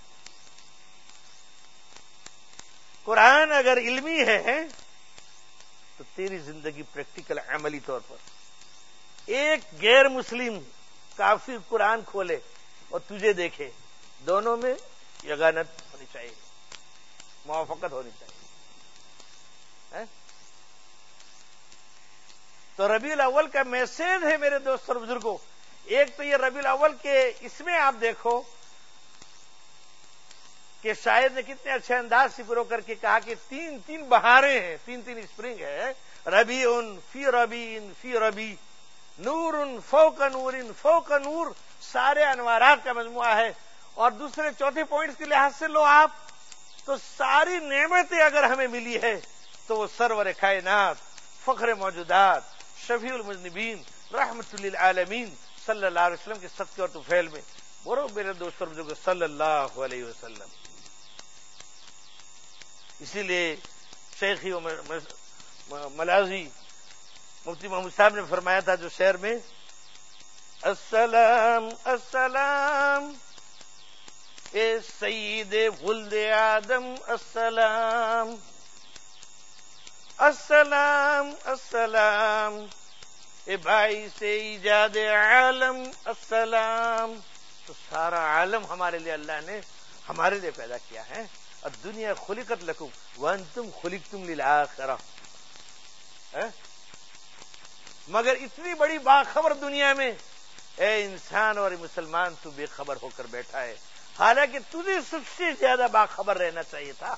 قرآن اگر علمی ہے تو تیری زندگی پریکٹیکل عملی طور پر. ایک غیر مسلم کافر قرآن کھولے اور تجھے دیکھے، دونوں میں یگانت ہونی چاہیے، موافقت ہونی چاہیے. تو ربیع الاول کا میسج ہے میرے دوست اور بزرگوں. ایک تو یہ ربیع الاول کے اس میں آپ دیکھو کہ شاید نے کتنے اچھے انداز سے پرو کر کے کہا کہ تین بہاریں ہیں، تین اسپرنگ ہے. ربیع فی ربیع فی ربیع، نور فوق نور فوق نور، سارے انوارات کا مجموعہ ہے. اور دوسرے چوتھے پوائنٹس کے لحاظ سے لو آپ تو ساری نعمتیں اگر ہمیں ملی ہے تو وہ سرور کائنات، فخر موجودات، شفیع المذنبین، رحمت للعالمین صلی اللہ علیہ وسلم کے صدقے اور طفیل میں. بولو میرے دوست اور بزرگوں صلی اللہ علیہ وسلم. اسی لیے شیخی و ملازی مفتی محمود صاحب نے فرمایا تھا جو شعر میں، السلام السلام اے سید ولد آدم السلام، السلام السلام اے بھائی سے ایجاد عالم السلام. تو سارا عالم ہمارے لیے اللہ نے ہمارے لیے پیدا کیا ہے. الدنیا خلقت لکم وانتم خلقتم للآخرہ. مگر اتنی بڑی باخبر دنیا میں اے انسان اور مسلمان تو بے خبر ہو کر بیٹھا ہے، حالانکہ تجھے سب سے زیادہ باخبر رہنا چاہیے تھا.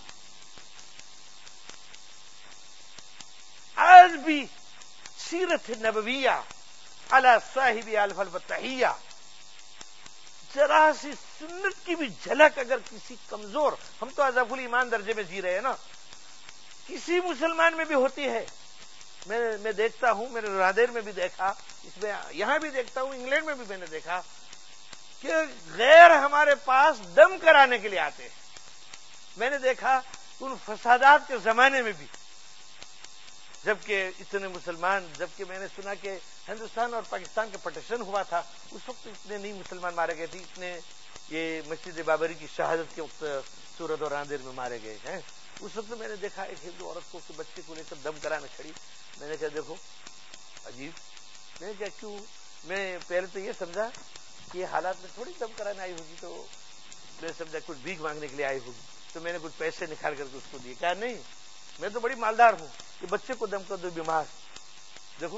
آج بھی سیرت نبویہ علی صاحب الف التحیہ، ذرا سی سنت کی بھی جھلک اگر کسی کمزور، ہم تو اضعف الایمان درجے میں جی رہے ہیں نا، کسی مسلمان میں بھی ہوتی ہے. میں دیکھتا ہوں، میں نے نادر میں بھی دیکھا، اس میں یہاں بھی دیکھتا ہوں، انگلینڈ میں بھی میں نے دیکھا کہ غیر ہمارے پاس دم کرانے کے لیے آتے ہیں. میں نے دیکھا ان فسادات کے زمانے میں بھی، جبکہ اتنے مسلمان، جبکہ میں نے سنا کہ ہندوستان اور پاکستان کا پٹیشن ہوا تھا، اس وقت اتنے نہیں مسلمان مارے گئے تھے، اتنے یہ مسجد بابری کی شہادت کے وقت سورت اور اندھیر میں مارے گئے ہیں. اس وقت میں نے دیکھا ایک ہندو عورت کو کہ بچے کو لے کر دم کرانے کھڑی. میں نے کہا دیکھو عجیب. میں نے کہا کیوں؟ میں پہلے تو یہ سمجھا کہ یہ حالات میں تھوڑی دم کرانے آئی ہوگی، تو میں سمجھا کچھ بھیک مانگنے کے لیے آئی ہوگی، تو میں نے کچھ پیسے نکال کر کے اس کو دیے. کہا نہیں، میں تو بڑی مالدار ہوں کہ بچے کو دم کر دو بیمار. دیکھو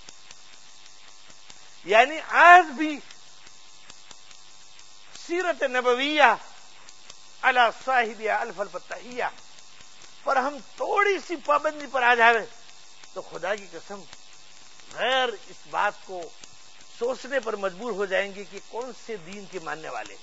یعنی آج بھی سیرت نبویہ علی صاحب الف التحیہ پر ہم تھوڑی سی پابندی پر آ جائیں تو خدا کی قسم غیر اس بات کو سوچنے پر مجبور ہو جائیں گے کہ کون سے دین کے ماننے والے.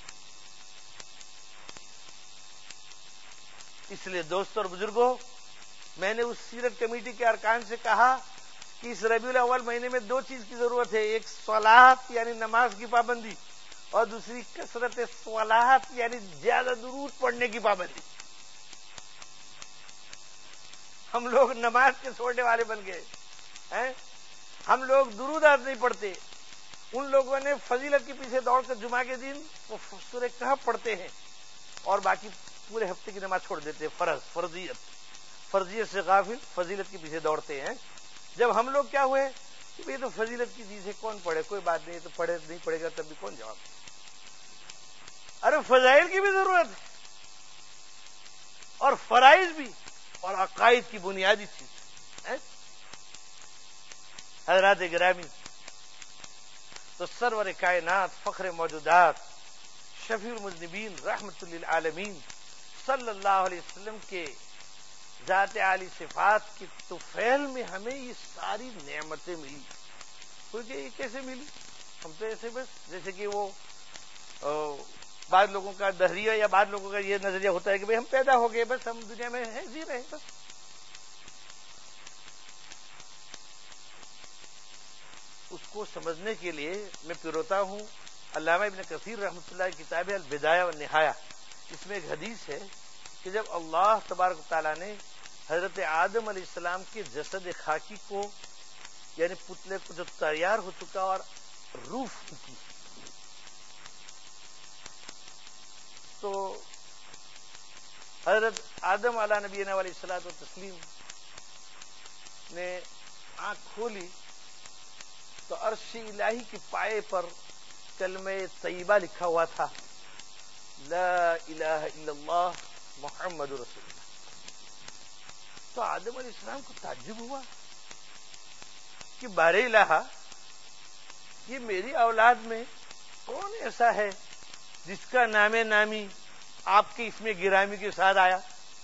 اس لیے دوستوں اور بزرگوں، میں نے اس سیرت کمیٹی کے ارکان سے کہا کہ اس ربیع الاول مہینے میں دو چیز کی ضرورت ہے، ایک صلاۃ یعنی نماز کی پابندی، اور دوسری کثرت صلوات یعنی زیادہ درود پڑھنے کی پابندی. ہم لوگ نماز کے چھوڑنے والے بن گئے ہیں. ہم لوگ درود آج نہیں پڑھتے. ان لوگوں نے فضیلت کے پیچھے دوڑ کر جمعہ کے دن وہ سورہ کہف پڑھتے ہیں اور باقی پورے ہفتے کی نماز چھوڑ دیتے ہیں. فرضیت سے غافل فضیلت کے پیچھے دوڑتے ہیں. جب ہم لوگ کیا ہوئے کہ یہ تو فضیلت کی چیز ہے, کون پڑھے, کوئی بات نہیں, تو پڑھے نہیں پڑھے گا تب بھی کون جواب دے. ارے فضائل کی بھی ضرورت ہے اور فرائض بھی اور عقائد کی بنیادی چیز ہے. حضرات گرامی, تو سرور کائنات, فخر موجودات, شفیع المذنبین, رحمت للعالمین صلی اللہ علیہ وسلم کے ذات عالی صفات کی طفیل میں ہمیں یہ ساری نعمتیں ملی. کیونکہ یہ کیسے ملی؟ ہم تو ایسے بس جیسے کہ وہ بعض لوگوں کا دہریہ یا بعض لوگوں کا یہ نظریہ ہوتا ہے کہ ہم پیدا ہو گئے, بس ہم دنیا میں ہیں, جی رہے ہیں بس. اس کو سمجھنے کے لیے میں پروتا ہوں علامہ ابن کثیر رحمۃ اللہ کی کتاب البدایہ والنہایہ. اس میں ایک حدیث ہے کہ جب اللہ تبارک و تعالیٰ نے حضرت آدم علیہ السلام کے جسد خاکی کو یعنی پتلے کو جو تیار ہو چکا اور روح کی, تو حضرت آدم علیہ نبینا علیہ الصلوۃ والتسلیم نے آنکھ کھولی تو عرش الہی کے پائے پر کلمہ طیبہ لکھا ہوا تھا, لا الہ الا اللہ محمد رسول اللہ. تو آدم علیہ السلام کو تعجب ہوا کہ بار الہ, یہ میری اولاد میں کون ایسا ہے جس کا نام نامی آپ کے اس میں گرامی کے ساتھ آیا؟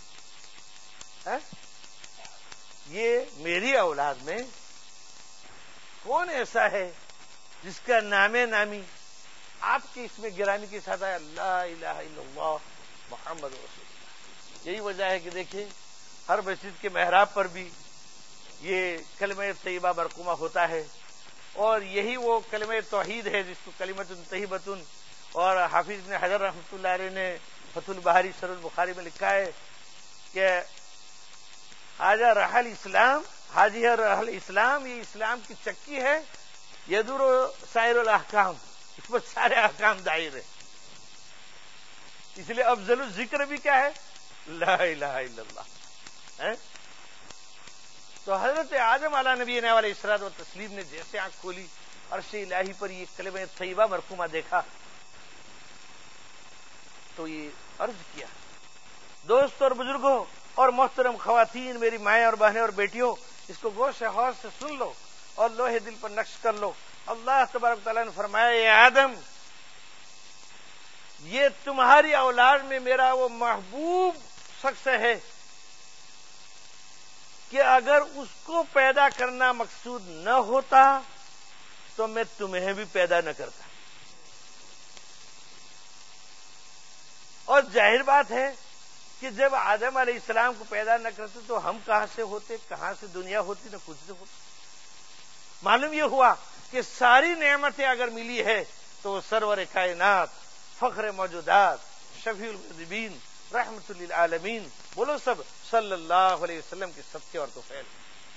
یہ میری اولاد میں کون ایسا ہے جس کا نام نامی آپ کے اس میں گرامی کے ساتھ آیا؟ لا الہ الا اللہ محمد رسول اللہ. یہی وجہ ہے کہ دیکھیں ہر مسجد کے محراب پر بھی یہ کلمہ طیبہ مرقومہ ہوتا ہے, اور یہی وہ کلمہ توحید ہے جس کو کلمۃ طیبۃ, اور حافظ ابن حجر رحمۃ اللہ علیہ نے فتح الباری شرح البخاری میں لکھا ہے کہ حاجہ رحل اسلام, حاجی رحل اسلام, یہ اسلام کی چکی ہے, یدور سائر الاحکام, اس پر سارے احکام دائر ہے. اس لیے افضل الذکر بھی کیا ہے؟ لا الہ الا اللہ. تو حضرت آدم علیہ نبینا علیہ الصلوۃ والتسلیم نے جیسے آنکھ کھولی عرش الہی پر یہ کلمہ طیبہ مرقومہ دیکھا تو یہ عرض کیا, دوست اور بزرگوں اور محترم خواتین, میری مائیں اور بہنیں اور بیٹیوں, اس کو گوش حوض سے سن لو اور لوہے دل پر نقش کر لو. اللہ تبارک تعالیٰ نے فرمایا, اے آدم, یہ تمہاری اولاد میں میرا وہ محبوب شخص ہے کہ اگر اس کو پیدا کرنا مقصود نہ ہوتا تو میں تمہیں بھی پیدا نہ کرتا. اور ظاہر بات ہے کہ جب آدم علیہ السلام کو پیدا نہ کرتے تو ہم کہاں سے ہوتے, کہاں سے دنیا ہوتی, نہ کچھ سے ہوتی. معلوم یہ ہوا کہ ساری نعمتیں اگر ملی ہے تو وہ سرور کائنات, فخر موجودات, شفیع المذنبین, رحمت للعالمین, بولو سب صلی اللہ علیہ وسلم کے صدقے اور طفیل.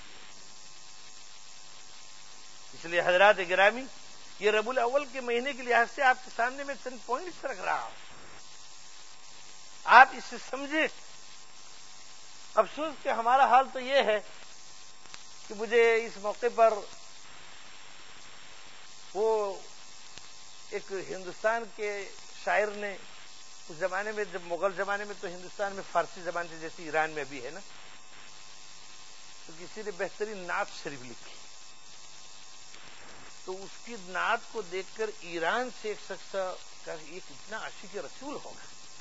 اس لیے حضرات گرامی, یہ ربیع الاول کے مہینے کے لحاظ سے آپ کے سامنے میں چند پوائنٹس رکھ رہا ہوں, آپ اس سے سمجھے. افسوس کہ ہمارا حال تو یہ ہے کہ مجھے اس موقع پر وہ ایک ہندوستان کے شاعر نے اس زمانے میں, جب مغل زمانے میں تو ہندوستان میں فارسی زبان سے جیسے ایران میں بھی ہے نا, تو کسی نے بہترین نعت شریف لکھی, تو اس کی نعت کو دیکھ کر ایران سے ایک شخص کا یہ کتنا عاشق رسول ہوگا,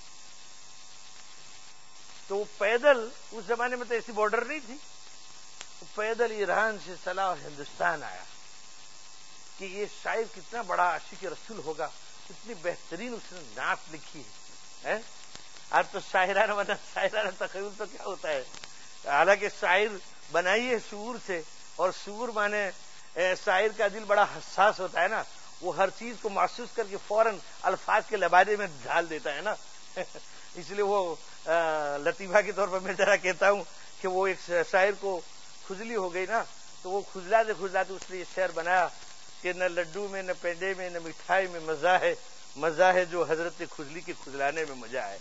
تو وہ پیدل, اس زمانے میں تو ایسی بارڈر نہیں تھی, وہ پیدل ایران سے چلا اور ہندوستان آیا کہ یہ شاعر کتنا بڑا عاشق رسول ہوگا, کتنی بہترین اس نے نعت لکھی ہے. آج تو شاعرانہ بنا, شاعرانہ تخیل تو کیا ہوتا ہے, حالانکہ شاعر بنائی ہے شعور سے, اور شعور مانے شاعر کا دل بڑا حساس ہوتا ہے نا, وہ ہر چیز کو محسوس کر کے فوراً الفاظ کے لبادے میں ڈال دیتا ہے نا. اس لیے وہ لطیفہ کے طور پر میں ذرا کہتا ہوں کہ وہ ایک شاعر کو کھجلی ہو گئی نا، تو وہ کھجلاتے کھجلاتے اس نے یہ شعر بنایا کہ نہ لڈو میں نہ پینڈے میں نہ مٹھائی میں مزہ ہے جو حضرت کھجلی کے کھجلانے میں مزہ ہے.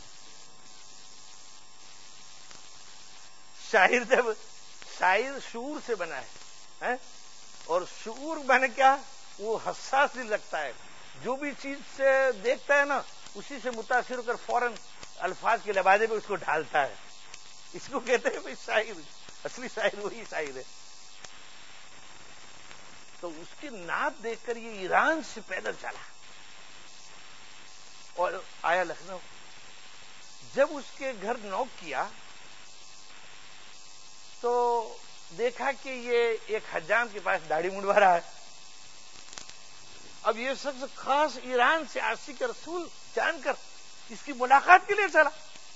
شاعر شعور سے بنا ہے، اور شعور بنے کیا، وہ حساس دل رکھتا ہے، جو بھی چیز سے دیکھتا ہے نا اسی سے متاثر ہو کر فوراً الفاظ کے لبادے میں اس کو ڈھالتا ہے. اس کو کہتے ہیں بھائی شاعر، اصلی شاعر وہی شاعر ہے. تو اس کی نعت دیکھ کر یہ ایران سے پیدل چلا اور آیا لکھنؤ. جب اس کے گھر نوک کیا تو دیکھا کہ یہ ایک حجام کے پاس داڑھی منڈوا رہا ہے. اب یہ شخص خاص ایران سے عاشق رسول جان کر اس کی ملاقات کے لیے چلا.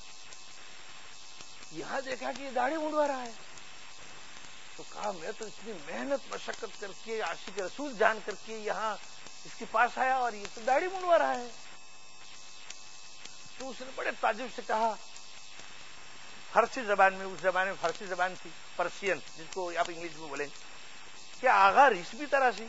یہاں دیکھا کہ یہ داڑھی منڈوا رہا ہے تو کہا میں تو اتنی محنت مشقت کر کے عاشق رسول جان کر کے یہاں اس کے پاس آیا اور یہ تو داڑھی منڈوا رہا ہے. تو اس نے بڑے تعجب سے کہا فارسی زبان میں، اس زمانے میں فارسی زبان تھی، پرشین جس کو آپ انگلش میں بولیں، کیا آغا ریش بھی تراشی،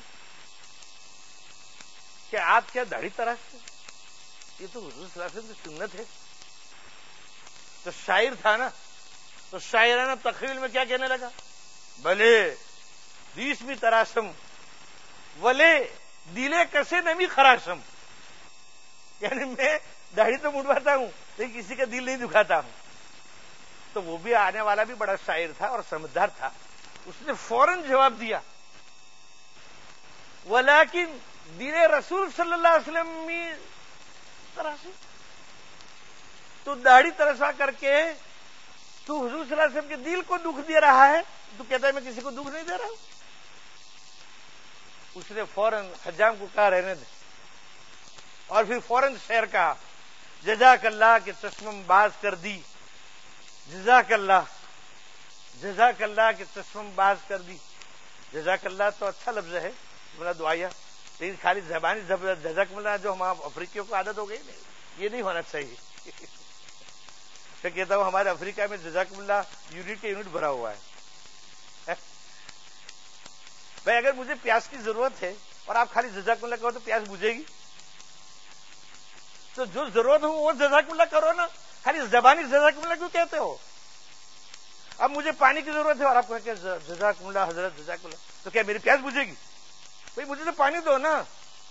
کیا آپ کیا داڑھی تراشتے؟ یہ تو حضور صلی اللہ علیہ وسلم کی سنت ہے. تو شاعر تھا نا، تو شاعرانہ تخیل میں کیا کہنے لگا، بھلے ریش بھی تراشم ولے دلے کسے نمی خراشم. یعنی میں داڑھی تو منڈواتا ہوں لیکن کسی کا دل نہیں دکھاتا ہوں. تو وہ بھی آنے والا بھی بڑا شاعر تھا اور سمجھدار تھا. اس نے فوراً جواب دیا ولیکن دل رسول صلی اللہ علیہ وسلم میں تراشی. تو داڑھی ترشا کر کے تو حضور صلی اللہ علیہ وسلم کے دل کو دکھ دے رہا ہے، تو کہتا ہے میں کسی کو دکھ نہیں دے رہا ہوں. اس نے فوراً حجام کو کہا رہنے دے، اور پھر فوراً شعر کہا جزاک اللہ کے چشمم باز کر دی، جزاک اللہ کے چشمم باز کر دی. جزاک اللہ تو اچھا لفظ ہے، بڑا دعائیا، لیکن خالی زبانی جزاک اللہ جو ہم افریقیوں کو عادت ہو گئی نہیں، یہ نہیں ہونا چاہیے. میں کہتا ہوں ہمارے افریقہ میں جزاک اللہ یونٹ کے یونٹ بھرا ہوا ہے. بھائی اگر مجھے پیاس کی ضرورت ہے اور آپ خالی جزاک اللہ کہو تو پیاس بجھے گی؟ تو جو ضرورت ہو وہ جزاک اللہ کرو نا، خالی زبانی جزاک اللہ کیوں کہتے ہو؟ اب مجھے پانی کی ضرورت ہے اور آپ کو کہ جزاک اللہ حضرت جزاک اللہ، تو کیا میری پیاس بجھے گی؟ بھائی مجھے تو پانی دو نا.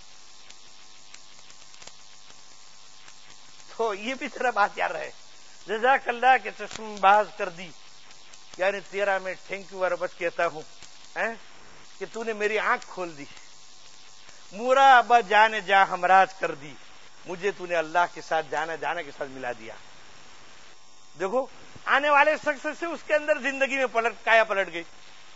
تو یہ بھی طرح بات یاد رہے، جزاک اللہ کے چشم باز کر دی، یعنی تیرا میں تھینک یو بس کہتا ہوں کہ تو نے میری آنکھ کھول دی. مورا ابا جانے جا ہمراج کر دی، مجھے تو نے اللہ کے ساتھ جانا کے ساتھ ملا دیا. دیکھو آنے والے شخص سے اس کے اندر زندگی میں کایا پلٹ گئی.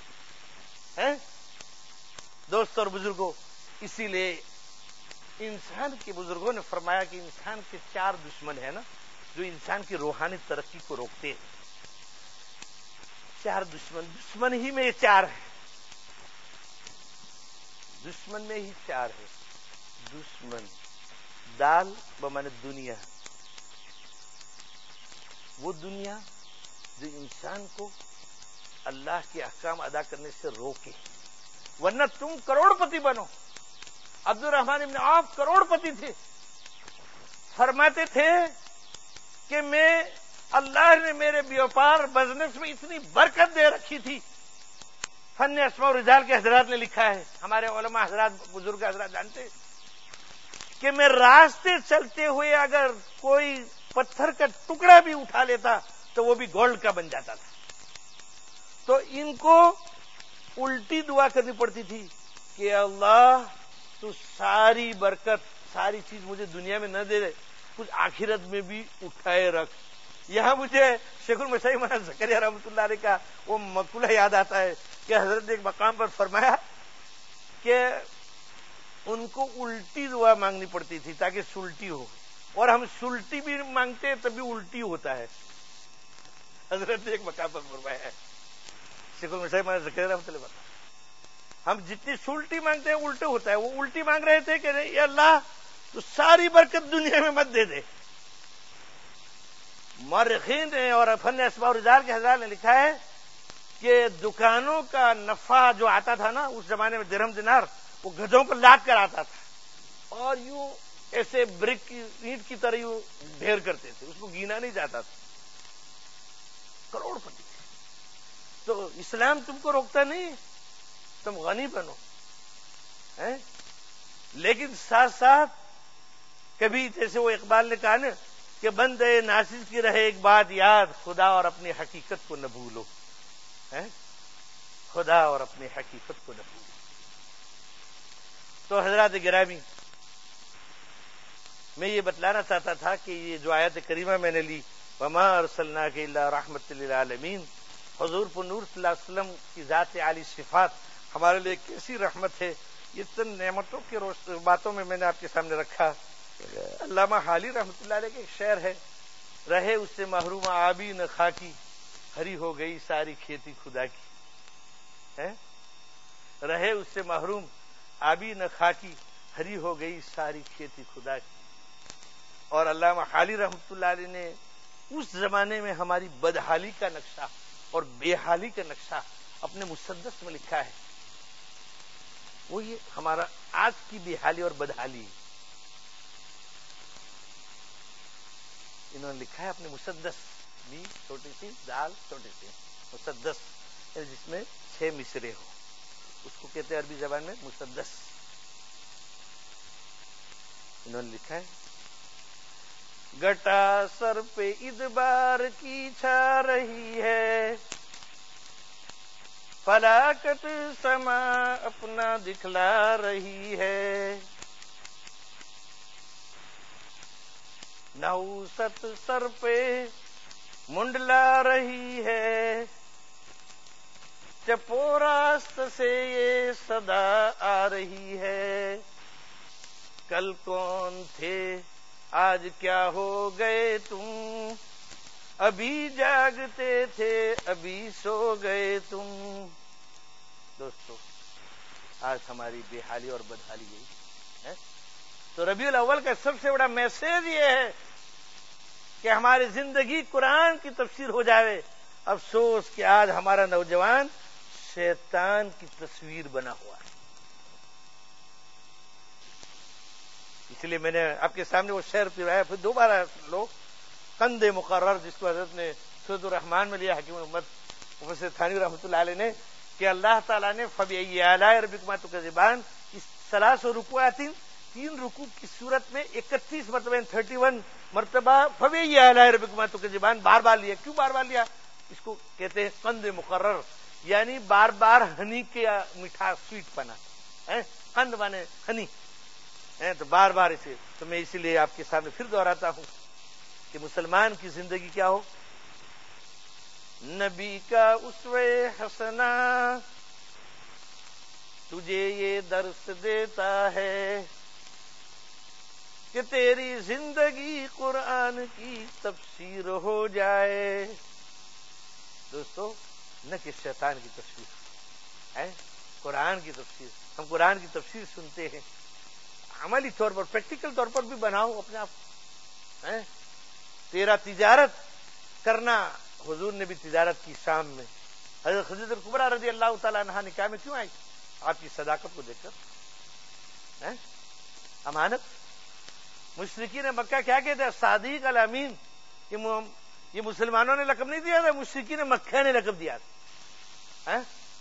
دوست اور بزرگوں، اسی لیے انسان کے بزرگوں نے فرمایا کہ انسان کے 4 دشمن ہیں نا جو انسان کی روحانی ترقی کو روکتے ہیں. 4 دشمن ہی میں یہ 4 ہے، دشمن میں ہی 4 ہے. دشمن دال بمانے دنیا، وہ دنیا جو انسان کو اللہ کے احکام ادا کرنے سے روکے، ورنہ تم کروڑ پتی بنو. عبد الرحمن ابن عوف کروڑ پتی تھے، فرماتے تھے کہ میں اللہ نے میرے بیوپار بزنس میں اتنی برکت دے رکھی تھی. فن اسماء و رجال کے حضرات نے لکھا ہے، ہمارے علماء حضرات بزرگ حضرات جانتے کہ میں راستے چلتے ہوئے اگر کوئی پتھر کا ٹکڑا بھی اٹھا لیتا تو وہ بھی گولڈ کا بن جاتا تھا. تو ان کو الٹی دعا کرنی پڑتی تھی کہ اللہ تو ساری برکت ساری چیز مجھے دنیا میں نہ دے رہے، کچھ آخرت میں بھی اٹھائے رکھ. یہاں مجھے شیخ المشاہیر مولانا زکریا رحمۃ اللہ علیہ کا وہ مقولہ یاد آتا ہے کہ حضرت نے ایک مقام پر فرمایا کہ ان کو الٹی دعا مانگنی پڑتی تھی تاکہ سلٹی ہو، اور ہم سلٹی بھی مانگتے ہیں تبھی الٹی ہوتا ہے. حضرت نے ایک مقام پر فرمایا ہے شیخ المشاہیر مولانا زکریا رحمۃ اللہ علیہ. ہم جتنی سلٹی مانگتے ہیں الٹے ہوتا ہے. وہ الٹی مانگ رہے تھے کہ اے اللہ تو ساری برکت دنیا میں مت دے دے. مورخین نے اور فن اسباب الرجال کے حضرات نے لکھا ہے کہ دکانوں کا نفع جو آتا تھا نا اس زمانے میں درہم دینار وہ گدھوں پر لاد کر آتا تھا اور یوں ایسے برک کی اینٹ کی طرح یوں ڈھیر کرتے تھے, اس کو گینا نہیں جاتا تھا. کروڑ پتی تھے. تو اسلام تم کو روکتا نہیں, تم غنی بنو, لیکن ساتھ ساتھ کبھی جیسے وہ اقبال نے کہا نا کہ بندے ناصر کی رہے ایک بات یاد, خدا اور اپنی حقیقت کو نہ بھولو. خدا اور اپنی حقیقت کو نہ بھولو. تو حضرات گرامی, میں یہ بتلانا چاہتا تھا کہ یہ جو آیت کریمہ میں نے لی, وما ارسلناک الا رحمت للعالمین, حضور پر نور صلی اللہ علیہ وسلم کی ذات عالی صفات ہمارے لیے کیسی رحمت ہے, یہ چند نعمتوں کی باتوں میں نے آپ کے سامنے رکھا. علامہ حالی رحمۃ اللہ علیہ کے ایک شعر ہے, رہے اس سے محروم آبی نہ خاکی, ہری ہو گئی ساری کھیتی خدا کی. رہے اس سے محروم آبی نہ خاکی, ہری ہو گئی ساری کھیتی خدا کی. اور علامہ حالی رحمۃ اللہ علیہ نے اس زمانے میں ہماری بدحالی کا نقشہ اور بے حالی کا نقشہ اپنے مسدس میں لکھا ہے. وہ یہ ہمارا آج کی بے حالی اور بدحالی ہے. انہوں نے لکھا ہے اپنے مسدس, بی چھوٹی سی دال چھوٹی سی مسدس, جس میں 6 مصرے ہو, اس کو کہتے ہیں عربی زبان میں مسدس. انہوں نے لکھا ہے گٹا سر پہ ادبار کی چھا رہی ہے, فلاکت سما اپنا دکھلا رہی ہے, نوست سر پہ منڈلا رہی ہے, چپو راست سے یہ صدا آ رہی ہے, کل کون تھے آج کیا ہو گئے تم, ابھی جاگتے تھے ابھی سو گئے تم. دوستو آج ہماری بے حالی اور بدحالی یہی ہے. تو ربیع الاول کا سب سے بڑا میسج یہ ہے کہ ہماری زندگی قرآن کی تفسیر ہو جائے. افسوس کہ آج ہمارا نوجوان شیطان کی تصویر بنا ہوا ہے. اس لیے میں نے آپ کے سامنے وہ شعر پڑھایا, پھر دوبارہ لو. قند مقرر جس کو حضرت نے سورۃ الرحمان میں لیا حکیم امت مفسر تھانوی رحمۃ اللہ علیہ نے, کہ اللہ تعالیٰ نے فبأي آلاء ربكما تكذبان اس 300 رکوعات 3 رکوع کی صورت میں 31 مرتبہ 31 مرتبہ فبأي آلاء ربكما تكذبان بار بار لیا. کیوں بار بار لیا؟ اس کو کہتے ہیں قند مقرر, یعنی بار بار ہنی کے میٹھا سویٹ پنا. قند مانے ہنی, تو بار بار اسے. تو میں اسی لیے آپ کے سامنے پھر دہراتا ہوں کہ مسلمان کی زندگی کیا ہو, نبی کا اسوہ حسنہ تجھے یہ درس دیتا ہے کہ تیری زندگی قرآن کی تفسیر ہو جائے. دوستو نہ کہ شیطان کی تفسیر ہے, قرآن کی تفسیر. ہم قرآن کی تفسیر سنتے ہیں, عملی طور پر پریکٹیکل طور پر بھی بناؤ اپنے آپ. تیرا تجارت کرنا, حضور نے بھی تجارت کی شام میں. حضرت خدیجہ الکبریٰ رضی اللہ تعالیٰ عنہا نکاح میں کیوں آئی؟ آپ کی صداقت کو دیکھ کر. امانت. مشرکین مکہ کیا کہتے ہیں؟ صادق الامین. یہ مسلمانوں نے لقب نہیں دیا تھا, مشرکین مکہ نے لقب دیا تھا.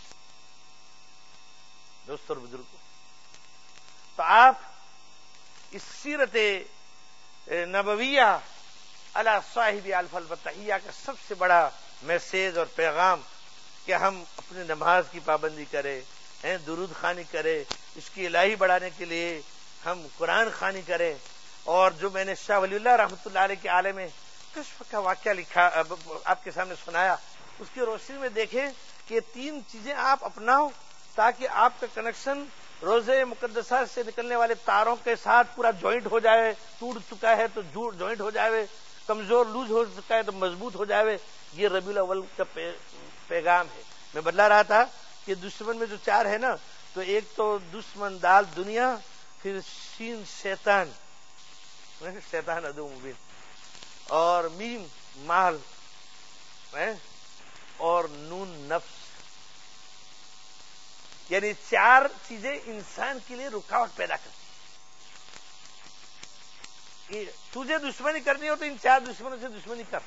دوستوں اور بزرگوں, تو آپ اس سیرت نبویہ علی صاحب الف الفتحیہ کا سب سے بڑا میسیج اور پیغام کہ ہم اپنی نماز کی پابندی کریں, درود خوانی کریں, اس کی الہی بڑھانے کے لیے ہم قرآن خوانی کریں. اور جو میں نے شاہ ولی اللہ رحمۃ اللہ علیہ کے عالم کشف کا واقعہ لکھا آپ کے سامنے سنایا, اس کی روشنی میں دیکھیں کہ 3 چیزیں آپ اپناؤ تاکہ آپ کا کنیکشن روزے مقدسہ سے نکلنے والے تاروں کے ساتھ پورا جوائنٹ ہو جائے. ٹوٹ چکا ہے تو جوائنٹ ہو جائے, کمزور لوز ہو چکا ہے تو مضبوط ہو جائے. یہ ربیع الاول کا پیغام ہے. میں بتلا رہا تھا کہ دشمن میں جو 4 ہے نا, تو ایک تو دشمن دال دنیا، پھر سین شیطان، شیطان عدو مبین، اور میم مال، اور نون نفس، یعنی 4 چیزیں انسان کے لیے رکاوٹ پیدا کرتی. تجھے دشمنی کرنی ہو تو ان 4 دشمنوں سے دشمنی کر،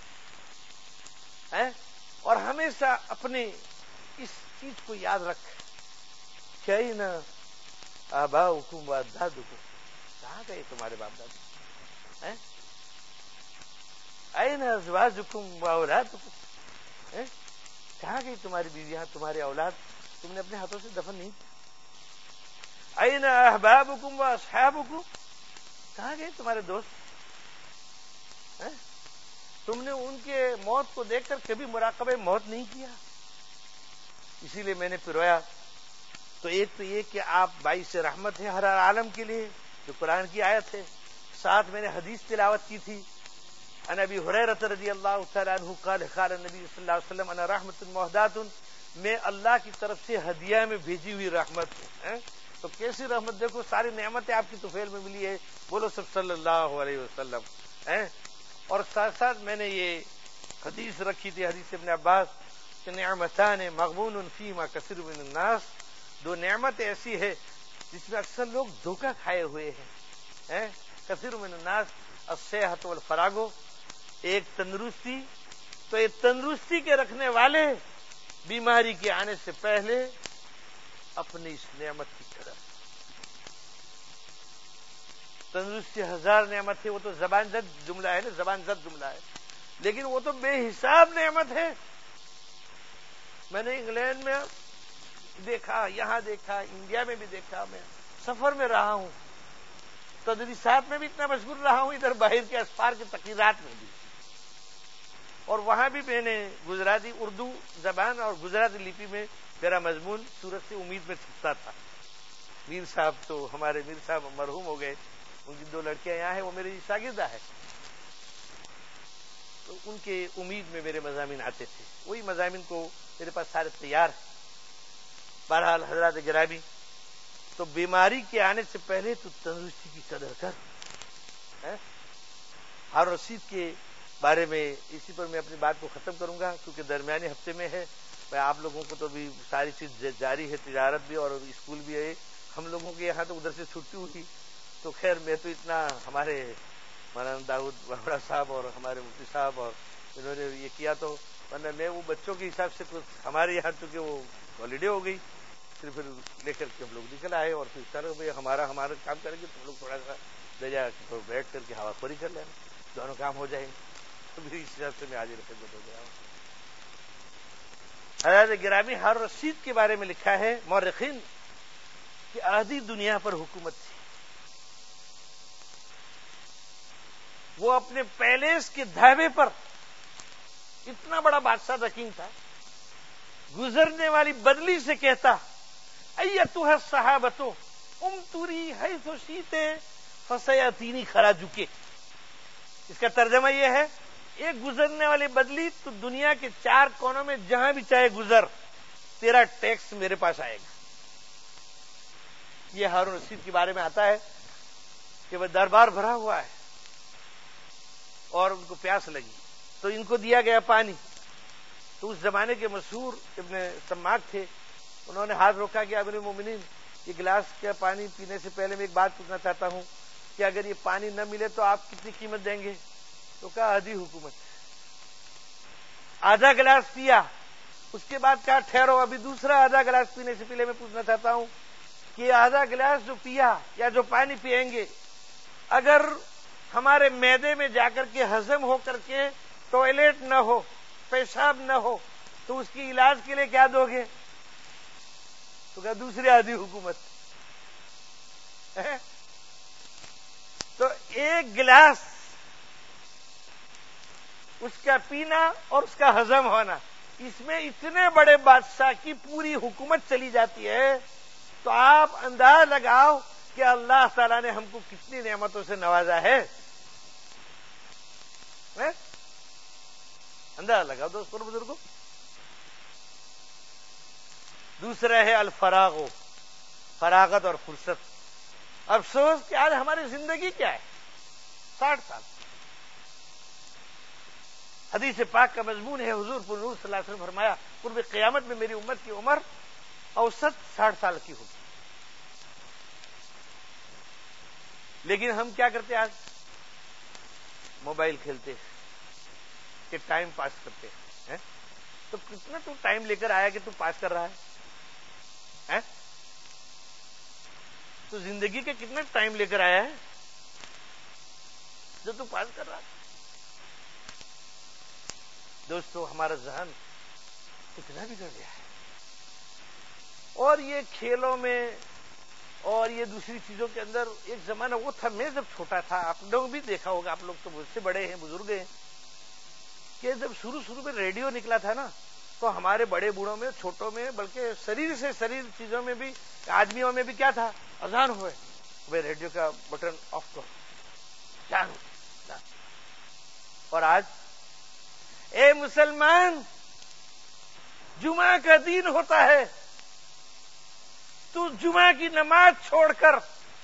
اور ہمیشہ اپنے اس چیز کو یاد رکھ کہ نا آباؤکم و اجدادکم، کہاں گئے تمہارے باپ دادا؟ این ازواجکم و اولادکم، کہاں گئی تمہاری بیویاں، تمہارے اولاد؟ تم نے اپنے ہاتھوں سے دفن نہیں کیا. این احبابکم و اصحابکم، کہاں گئے تمہارے دوست؟ تم نے ان کے موت کو دیکھ کر کبھی مراقبہ موت نہیں کیا. اسی لیے میں نے پرویا. تو ایک تو یہ کہ آپ باعث رحمت ہیں ہر عالم کے لیے، جو قرآن کی آیت ہے. ساتھ میں نے حدیث تلاوت کی تھی، عن ابی ہریرہ رضی اللہ تعالی عنہ قال قال النبی صلی اللہ علیہ وسلم انا رحمت مہدات، میں اللہ کی طرف سے ہدیہ میں بھیجی ہوئی رحمت ہوں. تو کیسی رحمت؟ دیکھو ساری نعمتیں آپ کی طفیل میں ملی ہے. بولو سب صلی اللہ علیہ وسلم. اور ساتھ ساتھ میں نے یہ حدیث رکھی تھی، حدیث ابن عباس، کہ نعمتان مغبون فیما کثیر من الناس، 2 نعمت ایسی ہے جس میں اکثر لوگ دھوکہ کھائے ہوئے ہیں. کثیر من الناس الصحت والفراغ، ایک تندرستی. تو یہ تندرستی کے رکھنے والے بیماری کے آنے سے پہلے اپنی اس نعمت کی قدر. تندرستی 1000 نعمت ہے، وہ تو زبان زد جملہ ہے نا، زبان زد جملہ ہے، لیکن وہ تو بے حساب نعمت ہے. میں نے انگلینڈ میں دیکھا، یہاں دیکھا، انڈیا میں بھی دیکھا. میں سفر میں رہا ہوں، تدریسات میں بھی اتنا مشغول رہا ہوں، ادھر باہر کے اسفار کے تقریرات میں بھی. اور وہاں بھی میں نے گجراتی اردو زبان اور گجراتی لپی میں میرا مضمون سورت سے امید میں چھپتا تھا. میر صاحب تو ہمارے میر صاحب مرحوم ہو گئے، ان کی 2 لڑکیاں یہاں ہیں، وہ میری شاگردہ ہے. تو ان کے امید میں میرے مضامین آتے تھے. وہی مضامین کو میرے پاس سارے تیار ہیں. بہرحال حضرات گرامی، تو بیماری کے آنے سے پہلے تو تندرستی کی قدر کر. ہارون رشید کے بارے میں اسی پر میں اپنی بات کو ختم کروں گا، کیونکہ درمیانی ہفتے میں ہے. میں آپ لوگوں کو تو بھی ساری چیز جاری ہے، تجارت بھی اور اسکول بھی ہے. ہم لوگوں کے یہاں تو ادھر سے چھٹی ہوئی، تو خیر میں تو اتنا، ہمارے مولانا داؤد بہرا صاحب اور ہمارے مفتی صاحب اور انہوں نے یہ کیا، تو ورنہ میں وہ بچوں کے حساب سے تو ہمارے یہاں چونکہ وہ ہالیڈے ہو گئی، پھر لے کر کے ہم لوگ نکل آئے. اور پھر چلو بھائی ہمارا کام کریں گے، تم لوگ تھوڑا سا دریا تو بیٹھ کر کے ہوا خوری کر لینا، دونوں کام ہو جائیں گے. تو پھر اس حساب سے میں حاضر خدمت ہو گیا ہوں. حضرت گرامی، ہارون رشید کے بارے میں لکھا ہے مورخین کہ آدھی دنیا پر حکومت تھی. وہ اپنے پیلیس کے دھابے پر اتنا بڑا بادشاہ دکنگ تھا، گزرنے والی بدلی سے کہتا ایتھا الصحابۃ امطری حیث شئت فسیاتینی خراجک. اس کا ترجمہ یہ ہے، ایک گزرنے والی بدلی، تو دنیا کے 4 کونوں میں جہاں بھی چاہے گزر، تیرا ٹیکس میرے پاس آئے گا. یہ ہارون رشید کے بارے میں آتا ہے کہ وہ دربار بھرا ہوا ہے اور ان کو پیاس لگی، تو ان کو دیا گیا پانی. تو اس زمانے کے مشہور ابن سماک تھے، انہوں نے ہاتھ روکا کہ امیر المومنین، یہ گلاس کا پانی پینے سے پہلے میں ایک بات پوچھنا چاہتا ہوں کہ اگر یہ پانی نہ ملے تو آپ کتنی قیمت دیں گے؟ تو کہا آدھی حکومت. آدھا گلاس پیا، اس کے بعد کہا ٹھہرو، ابھی دوسرا آدھا گلاس پینے سے پہلے میں پوچھنا چاہتا ہوں کہ آدھا گلاس جو پیا یا جو پانی پئیں گے، اگر ہمارے معدے میں جا کر کے ہضم ہو کر کے ٹوائلٹ نہ ہو، پیشاب نہ ہو، تو اس کی علاج کے لیے کیا دو گے؟ تو کہا دوسری آدھی حکومت. تو ایک گلاس اس کا پینا اور اس کا ہضم ہونا، اس میں اتنے بڑے بادشاہ کی پوری حکومت چلی جاتی ہے. تو آپ اندازہ لگاؤ کہ اللہ تعالیٰ نے ہم کو کتنی نعمتوں سے نوازا ہے. اندازہ لگاؤ دوستوں بزرگوں. دوسرا ہے الفراغ، فراغت اور فرصت. افسوس کہ آج ہماری زندگی کیا ہے؟ 60 سال. حدیث پاک کا مضمون ہے، حضور پر نور صلی اللہ علیہ وسلم فرمایا قرب قیامت میں میری امت کی عمر اوسط 60 سال کی ہوگی. لیکن ہم کیا کرتے آج؟ موبائل کھیلتے کہ ٹائم پاس کرتے ہیں. تو کتنا تو ٹائم لے کر آیا کہ تو پاس کر رہا ہے؟ تو زندگی کے کتنا ٹائم لے کر آیا ہے جو تو پاس کر رہا ہے؟ دوستو، ہمارا ذہن اتنا بگڑ گیا ہے. اور یہ کھیلوں میں اور یہ دوسری چیزوں کے اندر ایک زمانہ وہ تھا، میں جب چھوٹا تھا، آپ لوگ بھی دیکھا ہوگا، آپ لوگ تو مجھ سے بڑے ہیں، بزرگ ہیں، کہ جب شروع میں ریڈیو نکلا تھا نا، تو ہمارے بڑے بوڑھوں میں، چھوٹوں میں، بلکہ شریر سے شریر چیزوں میں بھی، آدمیوں میں بھی کیا تھا؟ اذان ہوئے، بھائی ریڈیو کا بٹن آف کرو، چالو. اور آج اے مسلمان، جمعہ کا دن ہوتا ہے، تو جمعہ کی نماز چھوڑ کر